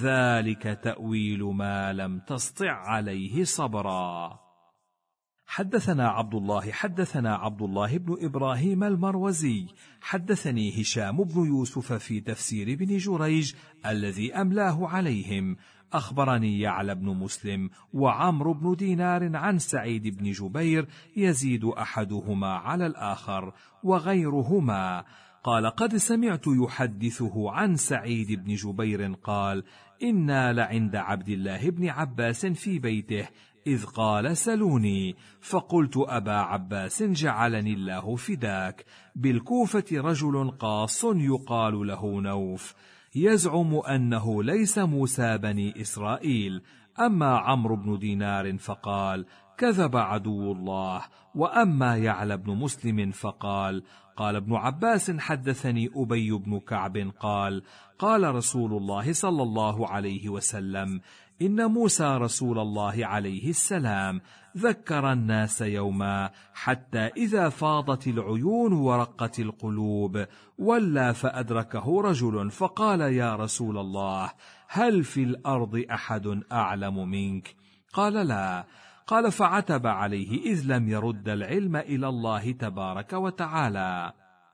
ذلك تأويل ما لم تسطع عليه صبرا. حدثنا عبد الله حدثنا عبد الله بن إبراهيم المروزي حدثني هشام بن يوسف في تفسير ابن جريج الذي أملاه عليهم، أخبرني يعلى بن مسلم وعمرو بن دينار عن سعيد بن جبير يزيد أحدهما على الآخر وغيرهما، قال: قد سمعت يحدثه عن سعيد بن جبير قال: إنا لعند عبد الله بن عباس في بيته إذ قال: سلوني، فقلت: أبا عباس جعلني الله فداك، بالكوفة رجل قاص يقال له نوف، يزعم أنه ليس موسى بني إسرائيل. أما عمرو بن دينار فقال: كذب عدو الله. وأما يعلى بن مسلم فقال: قال ابن عباس: حدثني أبي بن كعب قال: قال رسول الله صلى الله عليه وسلم: إن موسى رسول الله عليه السلام ذكر الناس يوما، حتى إذا فاضت العيون ورقت القلوب ولى فأدركه رجل فقال: يا رسول الله، هل في الأرض أحد أعلم منك؟ قال: لا. قال: فعتب عليه إذ لم يرد العلم إلى الله تبارك وتعالى،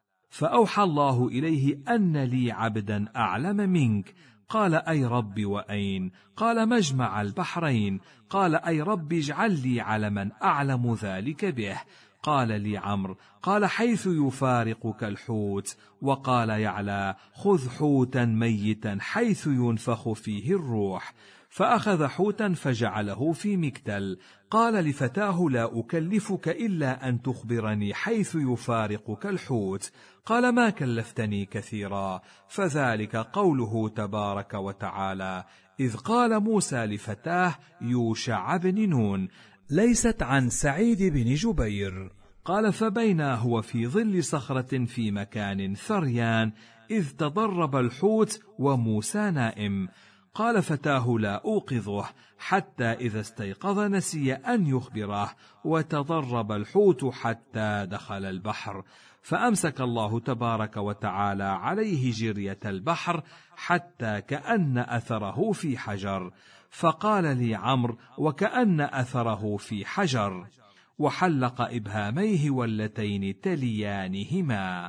فأوحى الله إليه أن لي عبدا أعلم منك. قال: أي رب وأين؟ قال: مجمع البحرين. قال: أي رب اجعل لي علما أعلم ذلك به. قال لي عمرو: قال: حيث يفارقك الحوت. وقال يعلى: خذ حوتا ميتا حيث ينفخ فيه الروح. فأخذ حوتا فجعله في مكتل. قال لفتاه: لا أكلفك إلا أن تخبرني حيث يفارقك الحوت. قال: ما كلفتني كثيرا، فذلك قوله تبارك وتعالى: إذ قال موسى لفتاه يوشع بن نون، ليست عن سعيد بن جبير. قال: فبينا هو في ظل صخرة في مكان ثريان إذ تضرب الحوت وموسى نائم. قال فتاه: لا أوقظه، حتى إذا استيقظ نسي أن يخبره، وتضرب الحوت حتى دخل البحر، فأمسك الله تبارك وتعالى عليه جرية البحر حتى كأن أثره في حجر. فقال لي عمرو: وكأن أثره في حجر، وحلق إبهاميه واللتين تليانهما: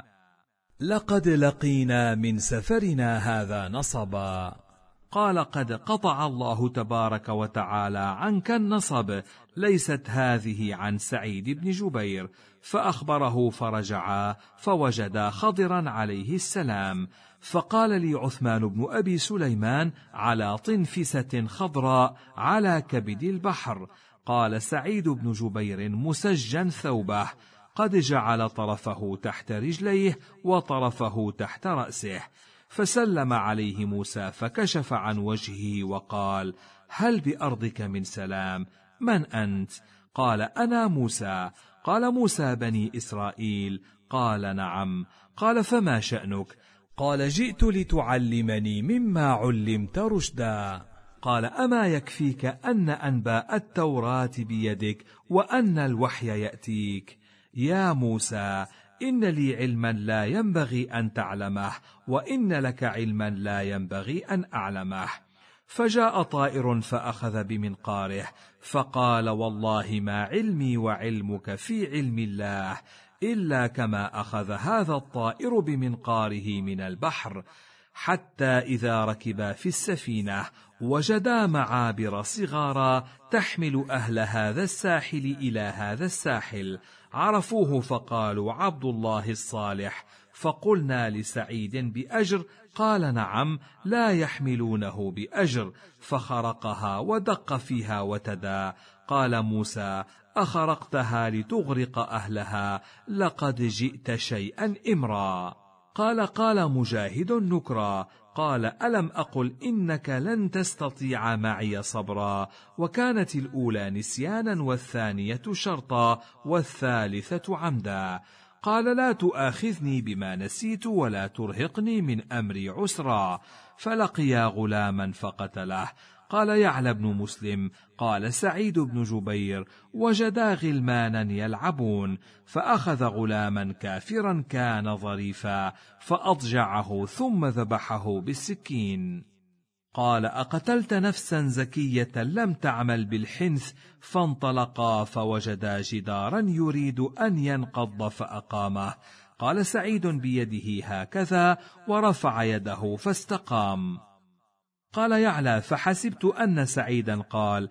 لقد لقينا من سفرنا هذا نصبا. قال: قد قطع الله تبارك وتعالى عنك النصب، ليست هذه عن سعيد بن جبير. فأخبره فرجعا فوجدا خضرا عليه السلام. فقال لي عثمان بن أبي سليمان: على طنفسة خضراء على كبد البحر. قال سعيد بن جبير مسجا ثوبه، قد جعل طرفه تحت رجليه وطرفه تحت رأسه. فسلم عليه موسى فكشف عن وجهه وقال: هل بأرضك من سلام؟ من أنت؟ قال: أنا موسى. قال: موسى بني إسرائيل. قال: نعم. قال: فما شأنك؟ قال: جئت لتعلمني مما علمت رشدا. قال: أما يكفيك أن أنباء التوراة بيدك وأن الوحي يأتيك؟ يا موسى، إن لي علما لا ينبغي أن تعلمه، وإن لك علما لا ينبغي أن أعلمه. فجاء طائر فأخذ بمنقاره فقال: والله ما علمي وعلمك في علم الله إلا كما أخذ هذا الطائر بمنقاره من البحر. حتى إذا ركبا في السفينة وجدا معابر صغارا تحمل أهل هذا الساحل إلى هذا الساحل، عرفوه فقالوا: عبد الله الصالح. فقلنا لسعيد: بأجر؟ قال: نعم، لا يحملونه بأجر. فخرقها ودق فيها وتدا. قال موسى: أخرقتها لتغرق أهلها؟ لقد جئت شيئا إمرا. قال: قال مجاهد نكرا. قال: ألم أقل إنك لن تستطيع معي صبرا؟ وكانت الأولى نسيانا والثانية شرطا والثالثة عمدا. قال: لا تؤاخذني بما نسيت ولا ترهقني من أمري عسرا. فلقيا غلاما فقتله. قال يعلى بن مسلم: قال سعيد بن جبير: وجدا غلمانا يلعبون، فأخذ غلاما كافرا كان ظريفا فأضجعه ثم ذبحه بالسكين. قال: أقتلت نفسا زكية لم تعمل بالحنث؟ فانطلقا فوجدا جدارا يريد أن ينقض فأقامه. قال سعيد: بيده هكذا، ورفع يده فاستقام. قال يعلى: فحسبت أن سعيدا قال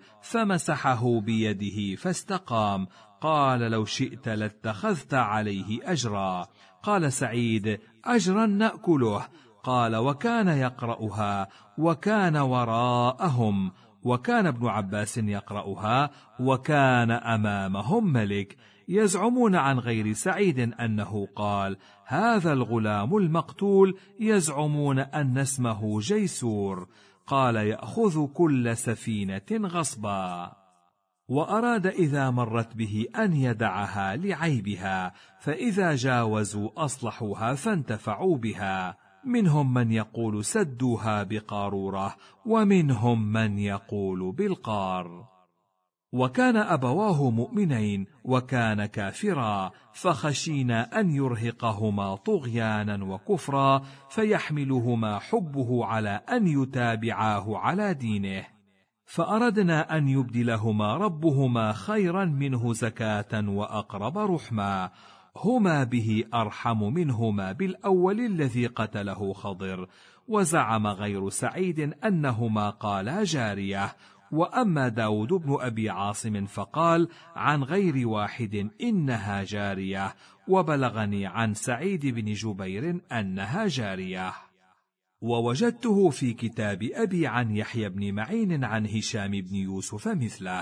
فمسحه بيده فاستقام. قال: لو شئت لاتخذت عليه أجرا. قال سعيد: أجرا نأكله. قال: وكان يقرأها وكان وراءهم، وكان ابن عباس يقرأها وكان أمامهم ملك. يزعمون عن غير سعيد أنه قال: هذا الغلام المقتول يزعمون أن اسمه جيسور. قال: يأخذ كل سفينة غصبا. وأراد إذا مرت به أن يدعها لعيبها، فإذا جاوزوا أصلحوها فانتفعوا بها. منهم من يقول سدوها بقارورة، ومنهم من يقول بالقار. وكان أبواه مؤمنين وكان كافرا، فخشينا أن يرهقهما طغيانا وكفرا فيحملهما حبه على أن يتابعاه على دينه. فأردنا أن يبدلهما ربهما خيرا منه زكاة وأقرب رحما، هما به أرحم منهما بالأول الذي قتله خضر. وزعم غير سعيد أنهما قالا جارية. وأما داود بن أبي عاصم فقال عن غير واحد إنها جارية، وبلغني عن سعيد بن جبير أنها جارية. ووجدته في كتاب أبي عن يحيى بن معين عن هشام بن يوسف مثله.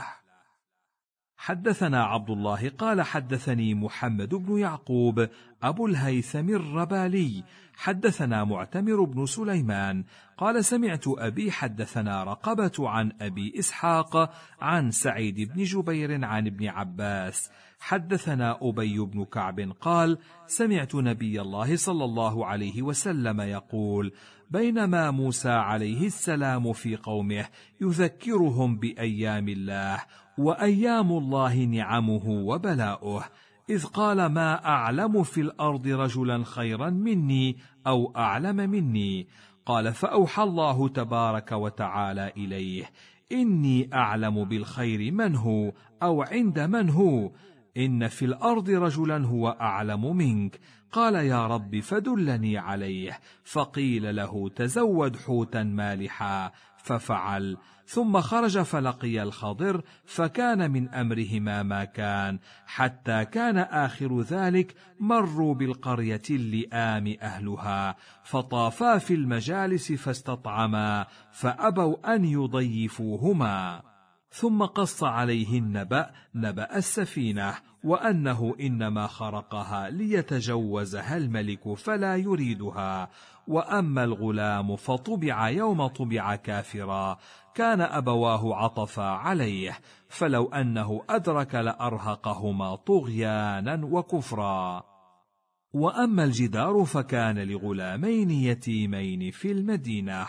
حدثنا عبد الله قال حدثني محمد بن يعقوب أبو الهيثم الربالي حدثنا معتمر بن سليمان قال سمعت أبي حدثنا رقبة عن أبي إسحاق عن سعيد بن جبير عن ابن عباس حدثنا أبي بن كعب قال سمعت نبي الله صلى الله عليه وسلم يقول: بينما موسى عليه السلام في قومه يذكرهم بأيام الله، وأيام الله نعمه وبلاؤه، إذ قال: ما أعلم في الأرض رجلا خيرا مني أو أعلم مني. قال: فأوحى الله تبارك وتعالى إليه: إني أعلم بالخير من هو أو عند من هو، إن في الأرض رجلا هو أعلم منك. قال: يا رب فدلني عليه. فقيل له: تزود حوتا مالحا، ففعل. ثم خرج فلقي الخضر، فكان من أمرهما ما كان، حتى كان آخر ذلك مروا بالقرية اللئام أهلها، فطافا في المجالس فاستطعما، فأبوا أن يضيفوهما. ثم قص عليه النبأ نبأ السفينة، وأنه إنما خرقها ليتجوزها الملك فلا يريدها، وأما الغلام فطبع يوم طبع كافرا، كان أبواه عطفا عليه، فلو أنه أدرك لأرهقهما طغيانا وكفرا. وأما الجدار فكان لغلامين يتيمين في المدينة.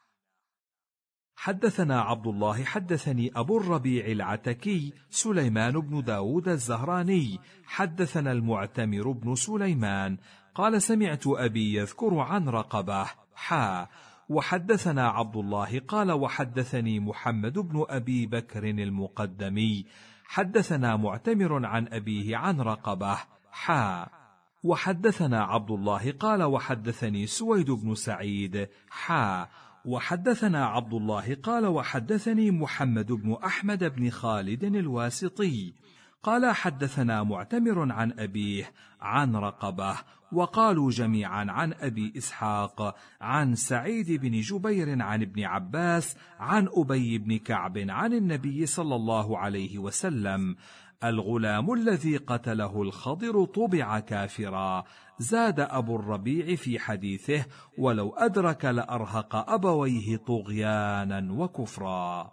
حدثنا عبد الله حدثني أبو الربيع العتكي سليمان بن داود الزهراني حدثنا المعتمر بن سليمان قال سمعت أبي يذكر عن رقبة حا. وحدثنا عبد الله قال وحدثني محمد بن أبي بكر المقدمي حدثنا معتمر عن أبيه عن رقبة حا. وحدثنا عبد الله قال وحدثني سويد بن سعيد حا. وحدثنا عبد الله قال وحدثني محمد بن أحمد بن خالد الواسطي قال حدثنا معتمر عن أبيه عن رقبة، وقالوا جميعا عن أبي إسحاق عن سعيد بن جبير عن ابن عباس عن أبي بن كعب عن النبي صلى الله عليه وسلم: الغلام الذي قتله الخضر طبع كافرا. زاد أبو الربيع في حديثه: ولو أدرك لأرهق أبويه طغيانا وكفرا.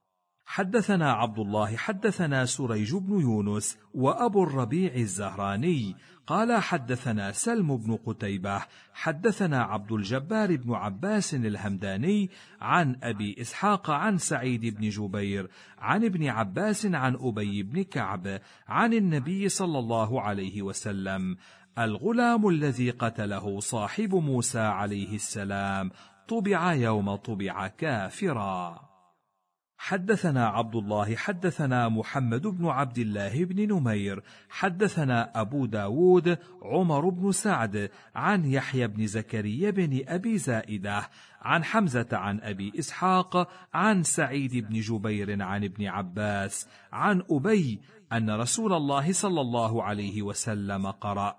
حدثنا عبد الله حدثنا سريج بن يونس وأبو الربيع الزهراني قال حدثنا سلم بن قتيبة حدثنا عبد الجبار بن عباس الهمداني عن أبي إسحاق عن سعيد بن جبير عن ابن عباس عن أبي بن كعب عن النبي صلى الله عليه وسلم: الغلام الذي قتله صاحب موسى عليه السلام طبع يوم طبع كافرا. حدثنا عبد الله حدثنا محمد بن عبد الله بن نمير حدثنا أبو داود عمر بن سعد عن يحيى بن زكريا بن أبي زائدة عن حمزة عن أبي إسحاق عن سعيد بن جبير عن ابن عباس عن أبي أن رسول الله صلى الله عليه وسلم قرأ: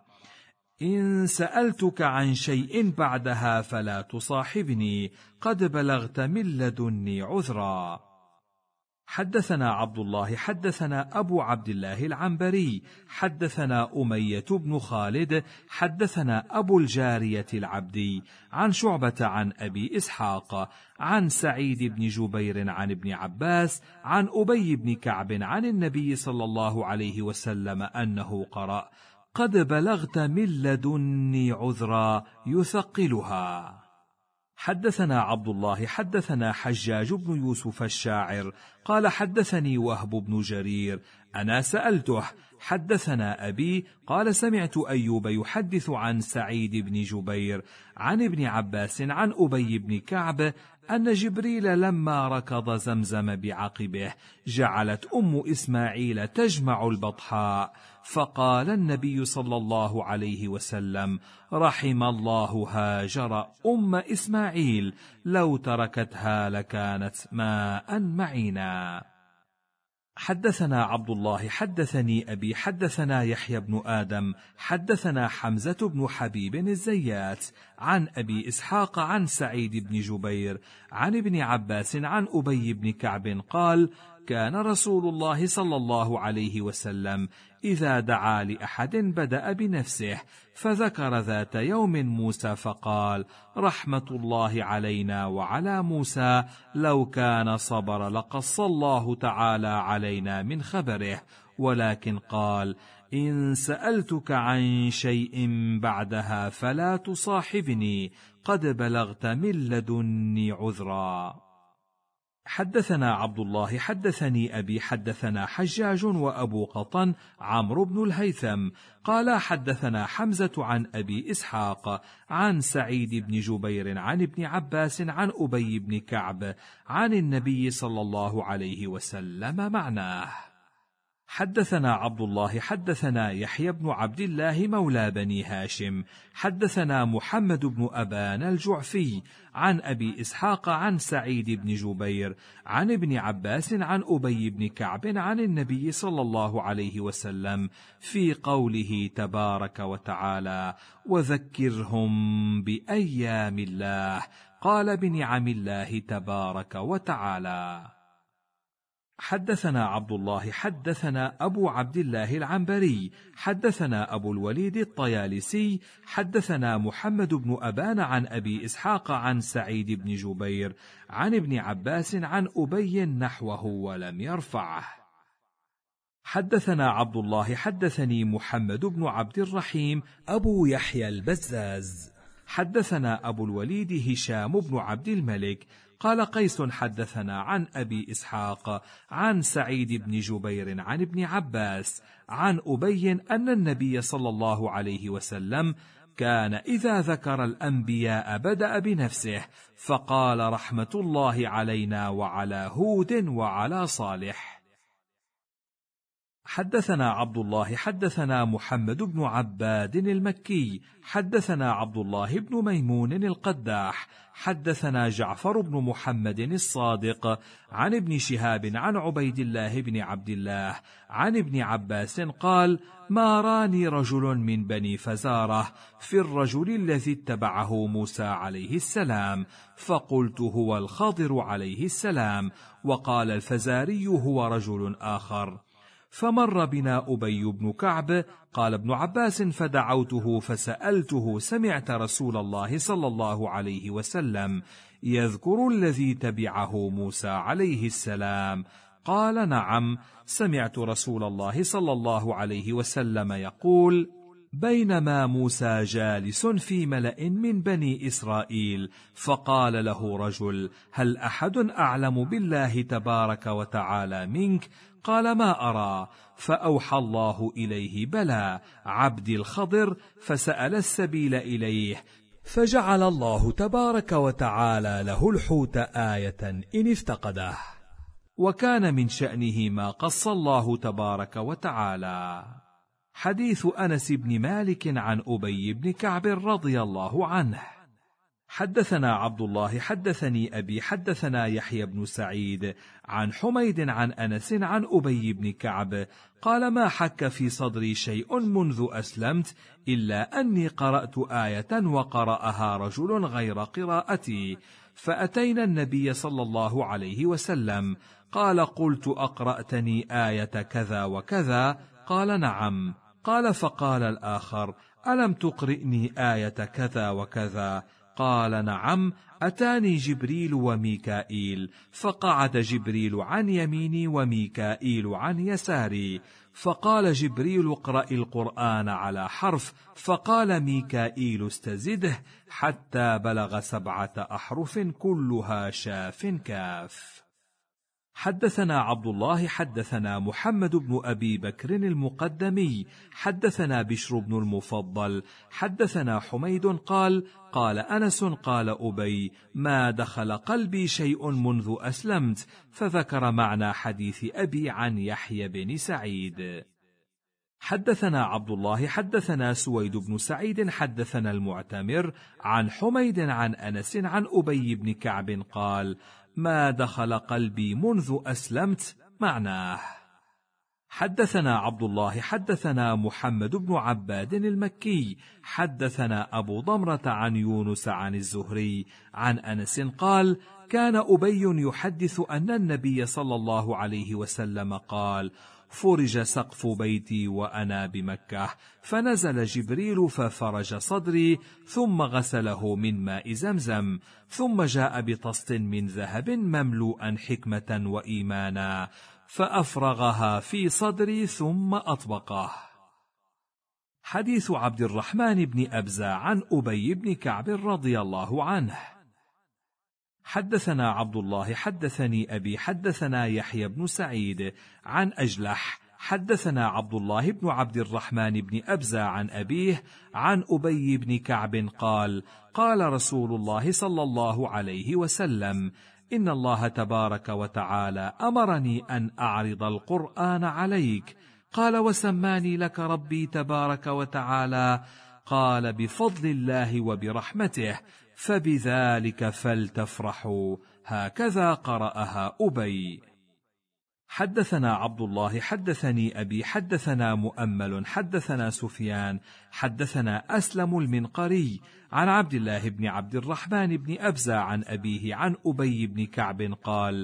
إن سألتك عن شيء بعدها فلا تصاحبني، قد بلغت من لدني عذرا. حدثنا عبد الله حدثنا أبو عبد الله العنبري حدثنا أمية بن خالد حدثنا أبو الجارية العبدي عن شعبة عن أبي إسحاق عن سعيد بن جبير عن ابن عباس عن أبي بن كعب عن النبي صلى الله عليه وسلم أنه قرأ: قد بلغت من لدني عذرا يثقلها. حدثنا عبد الله حدثنا حجاج بن يوسف الشاعر قال حدثني وهب بن جرير أنا سألته: حدثنا أبي قال سمعت أيوب يحدث عن سعيد بن جبير عن ابن عباس عن أبي بن كعب أن جبريل لما ركض زمزم بعقبه جعلت أم إسماعيل تجمع البطحاء، فقال النبي صلى الله عليه وسلم: رحم الله هاجر أم إسماعيل، لو تركتها لكانت ماء معينا. حدثنا عبد الله حدثني أبي حدثنا يحيى بن آدم حدثنا حمزة بن حبيب الزيات عن أبي إسحاق عن سعيد بن جبير عن ابن عباس عن أبي بن كعب قال: كان رسول الله صلى الله عليه وسلم إذا دعا لأحد بدأ بنفسه، فذكر ذات يوم موسى فقال: رحمة الله علينا وعلى موسى، لو كان صبر لقص الله تعالى علينا من خبره، ولكن قال: إن سألتك عن شيء بعدها فلا تصاحبني، قد بلغت من لدني عذرا. حدثنا عبد الله حدثني أبي حدثنا حجاج وأبو قطن عمرو بن الهيثم قال حدثنا حمزة عن أبي إسحاق عن سعيد بن جبير عن ابن عباس عن أبي بن كعب عن النبي صلى الله عليه وسلم معناه. حدثنا عبد الله حدثنا يحيى بن عبد الله مولى بني هاشم حدثنا محمد بن أبان الجعفي عن أبي إسحاق عن سعيد بن جبير عن ابن عباس عن أبي بن كعب عن النبي صلى الله عليه وسلم في قوله تبارك وتعالى: وذكرهم بأيام الله، قال: بنعم الله تبارك وتعالى. حدثنا عبد الله حدثنا أبو عبد الله العنبري حدثنا أبو الوليد الطيالسي حدثنا محمد بن أبان عن أبي إسحاق عن سعيد بن جبير عن ابن عباس عن أبي نحوه ولم يرفعه. حدثنا عبد الله حدثني محمد بن عبد الرحيم أبو يحيى البزاز حدثنا أبو الوليد هشام بن عبد الملك قال قيس حدثنا عن أبي إسحاق عن سعيد بن جبير عن ابن عباس عن أبي أن النبي صلى الله عليه وسلم كان إذا ذكر الأنبياء بدأ بنفسه فقال رحمة الله علينا وعلى هود وعلى صالح. حدثنا عبد الله حدثنا محمد بن عباد المكي حدثنا عبد الله بن ميمون القداح حدثنا جعفر بن محمد الصادق عن ابن شهاب عن عبيد الله بن عبد الله عن ابن عباس قال: ما راني رجل من بني فزارة في الرجل الذي اتبعه موسى عليه السلام، فقلت هو الخضر عليه السلام، وقال الفزاري هو رجل آخر. فمر بنا أبي بن كعب. قال ابن عباس: فدعوته فسألته: سمعت رسول الله صلى الله عليه وسلم يذكر الذي تبعه موسى عليه السلام؟ قال: نعم، سمعت رسول الله صلى الله عليه وسلم يقول: بينما موسى جالس في ملأ من بني إسرائيل فقال له رجل: هل أحد أعلم بالله تبارك وتعالى منك؟ قال: ما أرى. فأوحى الله إليه: بلى، عبدي الخضر، فسأل السبيل إليه، فجعل الله تبارك وتعالى له الحوت آية إن افتقده، وكان من شأنه ما قص الله تبارك وتعالى. حديث أنس بن مالك عن أبي بن كعب رضي الله عنه. حدثنا عبد الله حدثني أبي حدثنا يحيى بن سعيد عن حميد عن أنس عن أبي بن كعب قال: ما حك في صدري شيء منذ أسلمت إلا أني قرأت آية وقرأها رجل غير قراءتي، فأتينا النبي صلى الله عليه وسلم، قال: قلت: أقرأتني آية كذا وكذا؟ قال: نعم. قال: فقال الآخر: ألم تقرئني آية كذا وكذا؟ قال: نعم، أتاني جبريل وميكائيل، فقعد جبريل عن يميني وميكائيل عن يساري، فقال جبريل: اقرأ القرآن على حرف، فقال ميكائيل: استزده، حتى بلغ سبعة أحرف كلها شاف كاف. حدثنا عبد الله حدثنا محمد بن أبي بكر المقدمي حدثنا بشر بن المفضل حدثنا حميد قال: قال أنس: قال أبي: ما دخل قلبي شيء منذ أسلمت، فذكر معنى حديث أبي عن يحيى بن سعيد. حدثنا عبد الله حدثنا سويد بن سعيد حدثنا المعتمر عن حميد عن أنس عن أبي بن كعب قال: ما دخل قلبي منذ أسلمت، معناه. حدثنا عبد الله حدثنا محمد بن عباد المكي حدثنا أبو ضمرة عن يونس عن الزهري عن أنس قال: كان أبي يحدث أن النبي صلى الله عليه وسلم قال: فرج سقف بيتي وأنا بمكة، فنزل جبريل ففرج صدري، ثم غسله من ماء زمزم، ثم جاء بطست من ذهب مملوءا حكمة وإيمانا، فأفرغها في صدري ثم أطبقه. حديث عبد الرحمن بن أبزة عن أبي بن كعب رضي الله عنه. حدثنا عبد الله حدثني أبي حدثنا يحيى بن سعيد عن أجلح حدثنا عبد الله بن عبد الرحمن بن أبزة عن أبيه عن أبي بن كعب قال: قال رسول الله صلى الله عليه وسلم: إن الله تبارك وتعالى أمرني أن أعرض القرآن عليك. قال: وسماني لك ربي تبارك وتعالى؟ قال: بفضل الله وبرحمته، فبذلك فلتفرحوا. هكذا قرأها أبي. حدثنا عبد الله حدثني أبي حدثنا مؤمل حدثنا سفيان حدثنا أسلم المنقري عن عبد الله بن عبد الرحمن بن أبزة عن أبيه عن أبي بن كعب قال: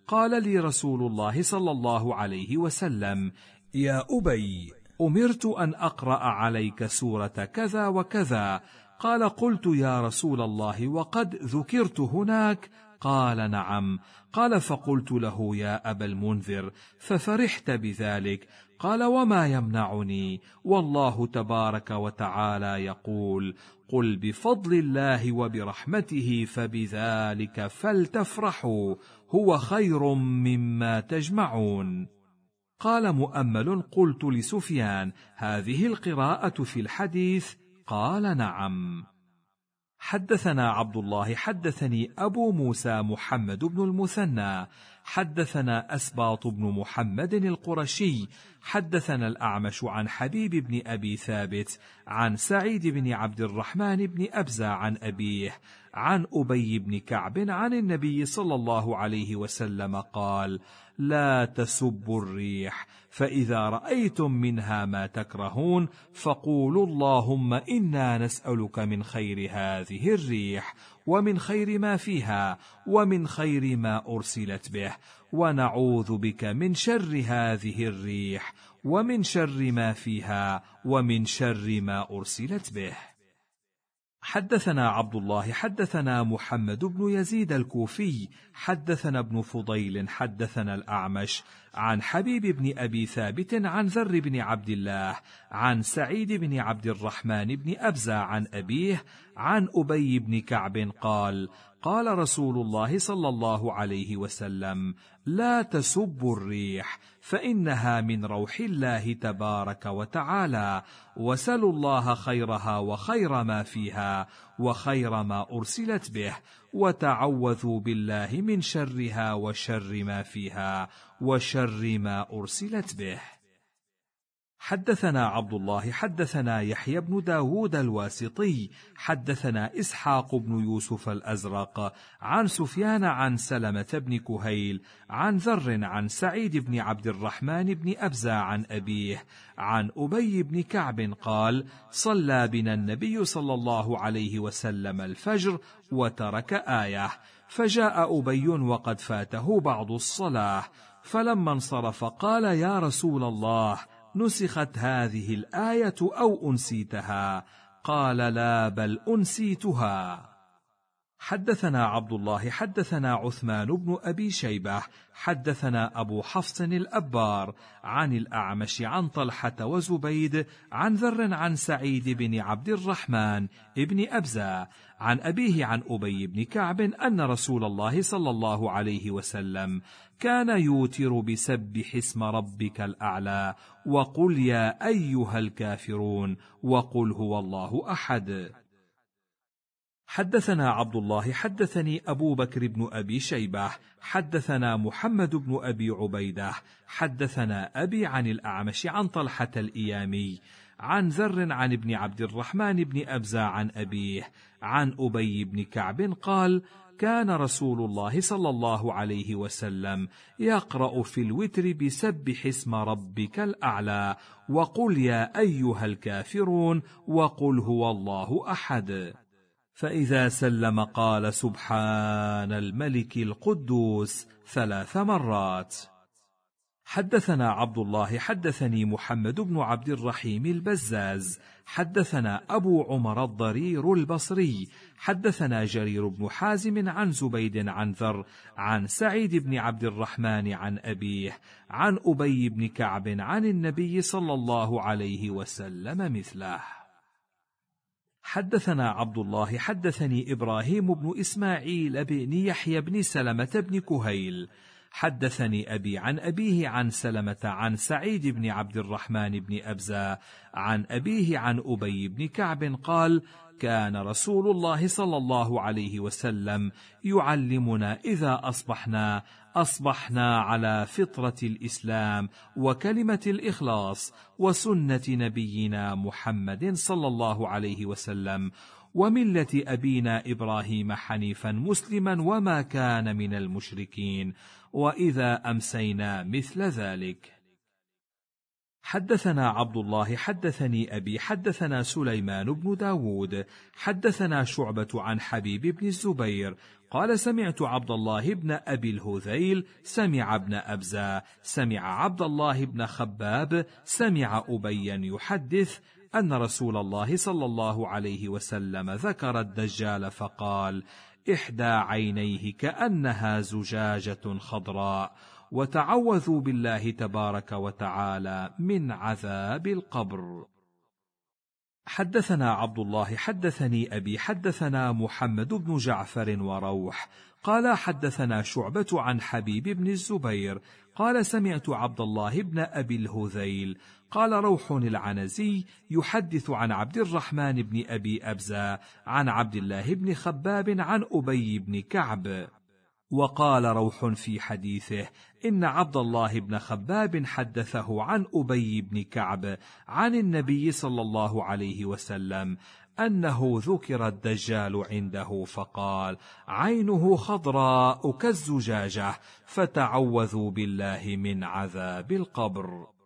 قال لي رسول الله صلى الله عليه وسلم: يا أبي، أمرت أن أقرأ عليك سورة كذا وكذا. قال: قلت يا رسول الله وقد ذكرت هناك؟ قال: نعم. قال: فقلت له: يا أبا المنذر، ففرحت بذلك. قال: وما يمنعني؟ والله تبارك وتعالى يقول: قل بفضل الله وبرحمته فبذلك فلتفرحوا هو خير مما تجمعون. قال مؤمل: قلت لسفيان: هذه القراءة في الحديث؟ قال: نعم. حدثنا عبد الله حدثني أبو موسى محمد بن المثنى حدثنا أسباط بن محمد القرشي حدثنا الأعمش عن حبيب بن أبي ثابت عن سعيد بن عبد الرحمن بن أبزة عن أبيه عن أبي بن كعب عن النبي صلى الله عليه وسلم قال: لا تسبوا الريح، فإذا رأيتم منها ما تكرهون فقولوا اللهم إنا نسألك من خير هذه الريح ومن خير ما فيها ومن خير ما أرسلت به، ونعوذ بك من شر هذه الريح ومن شر ما فيها ومن شر ما أرسلت به. حدثنا عبد الله حدثنا محمد بن يزيد الكوفي حدثنا ابن فضيل حدثنا الأعمش عن حبيب بن أبي ثابت عن ذر بن عبد الله عن سعيد بن عبد الرحمن بن أبزة عن أبيه عن أبي بن كعب قال: قال رسول الله صلى الله عليه وسلم: لا تسبوا الريح، فإنها من روح الله تبارك وتعالى، وسلوا الله خيرها وخير ما فيها وخير ما أرسلت به، وتعوذوا بالله من شرها وشر ما فيها وشر ما أرسلت به. حدثنا عبد الله حدثنا يحيى بن داود الواسطي حدثنا إسحاق بن يوسف الأزرق عن سفيان عن سلمة بن كهيل عن ذر عن سعيد بن عبد الرحمن بن أبزة عن أبيه عن أبي بن كعب قال: صلى بنا النبي صلى الله عليه وسلم الفجر وترك آية، فجاء أبي وقد فاته بعض الصلاة، فلما انصرف قال: يا رسول الله، نسخت هذه الآية أو أنسيتها؟ قال: لا، بل أنسيتها. حدثنا عبد الله حدثنا عثمان بن أبي شيبة حدثنا أبو حفص الأبار عن الأعمش عن طلحة وزبيد عن ذر عن سعيد بن عبد الرحمن ابن أبزة عن أبيه عن أبي بن كعب أن رسول الله صلى الله عليه وسلم كان يوتر بسبح اسم ربك الأعلى وقل يا أيها الكافرون وقل هو الله أحد. حدثنا عبد الله حدثني أبو بكر بن أبي شيبة حدثنا محمد بن أبي عبيدة حدثنا أبي عن الأعمش عن طلحة الإيامي عن ذر عن ابن عبد الرحمن بن أبزة عن أبيه عن أبي بن كعب قال: كان رسول الله صلى الله عليه وسلم يقرأ في الوتر بسبح اسم ربك الأعلى وقل يا أيها الكافرون وقل هو الله أحد، فإذا سلم قال: سبحان الملك القدوس ثلاث مرات. حدثنا عبد الله حدثني محمد بن عبد الرحيم البزاز حدثنا أبو عمر الضرير البصري حدثنا جرير بن حازم عن زبيد عن ذر عن سعيد بن عبد الرحمن عن أبيه عن أبي بن كعب عن النبي صلى الله عليه وسلم مثله. حدثنا عبد الله حدثني إبراهيم بن إسماعيل بن يحيى بن سلمة بن كهيل حدثني أبي عن أبيه عن سلمة عن سعيد بن عبد الرحمن بن أبزة عن أبيه عن أبي بن كعب قال: كان رسول الله صلى الله عليه وسلم يعلمنا إذا أصبحنا أصبحنا على فطرة الإسلام وكلمة الإخلاص وسنة نبينا محمد صلى الله عليه وسلم وملة أبينا إبراهيم حنيفا مسلما وما كان من المشركين، وإذا أمسينا مثل ذلك. حدثنا عبد الله حدثني أبي حدثنا سليمان بن داود حدثنا شعبة عن حبيب بن الزبير قال سمعت عبد الله بن أبي الهذيل سمع ابن أبزة سمع عبد الله بن خباب سمع أبيا يحدث أن رسول الله صلى الله عليه وسلم ذكر الدجال فقال: إحدى عينيه كأنها زجاجة خضراء، وتعوذوا بالله تبارك وتعالى من عذاب القبر. حدثنا عبد الله حدثني أبي حدثنا محمد بن جعفر وروح قال حدثنا شعبة عن حبيب بن الزبير قال سمعت عبد الله بن أبي الهذيل قال روح العنزي يحدث عن عبد الرحمن بن أبي أبزة عن عبد الله بن خباب عن أبي بن كعب. وقال روح في حديثه: إن عبد الله بن خباب حدثه عن أبي بن كعب عن النبي صلى الله عليه وسلم أنه ذكر الدجال عنده فقال: عينه خضراء كالزجاجة، فتعوذوا بالله من عذاب القبر.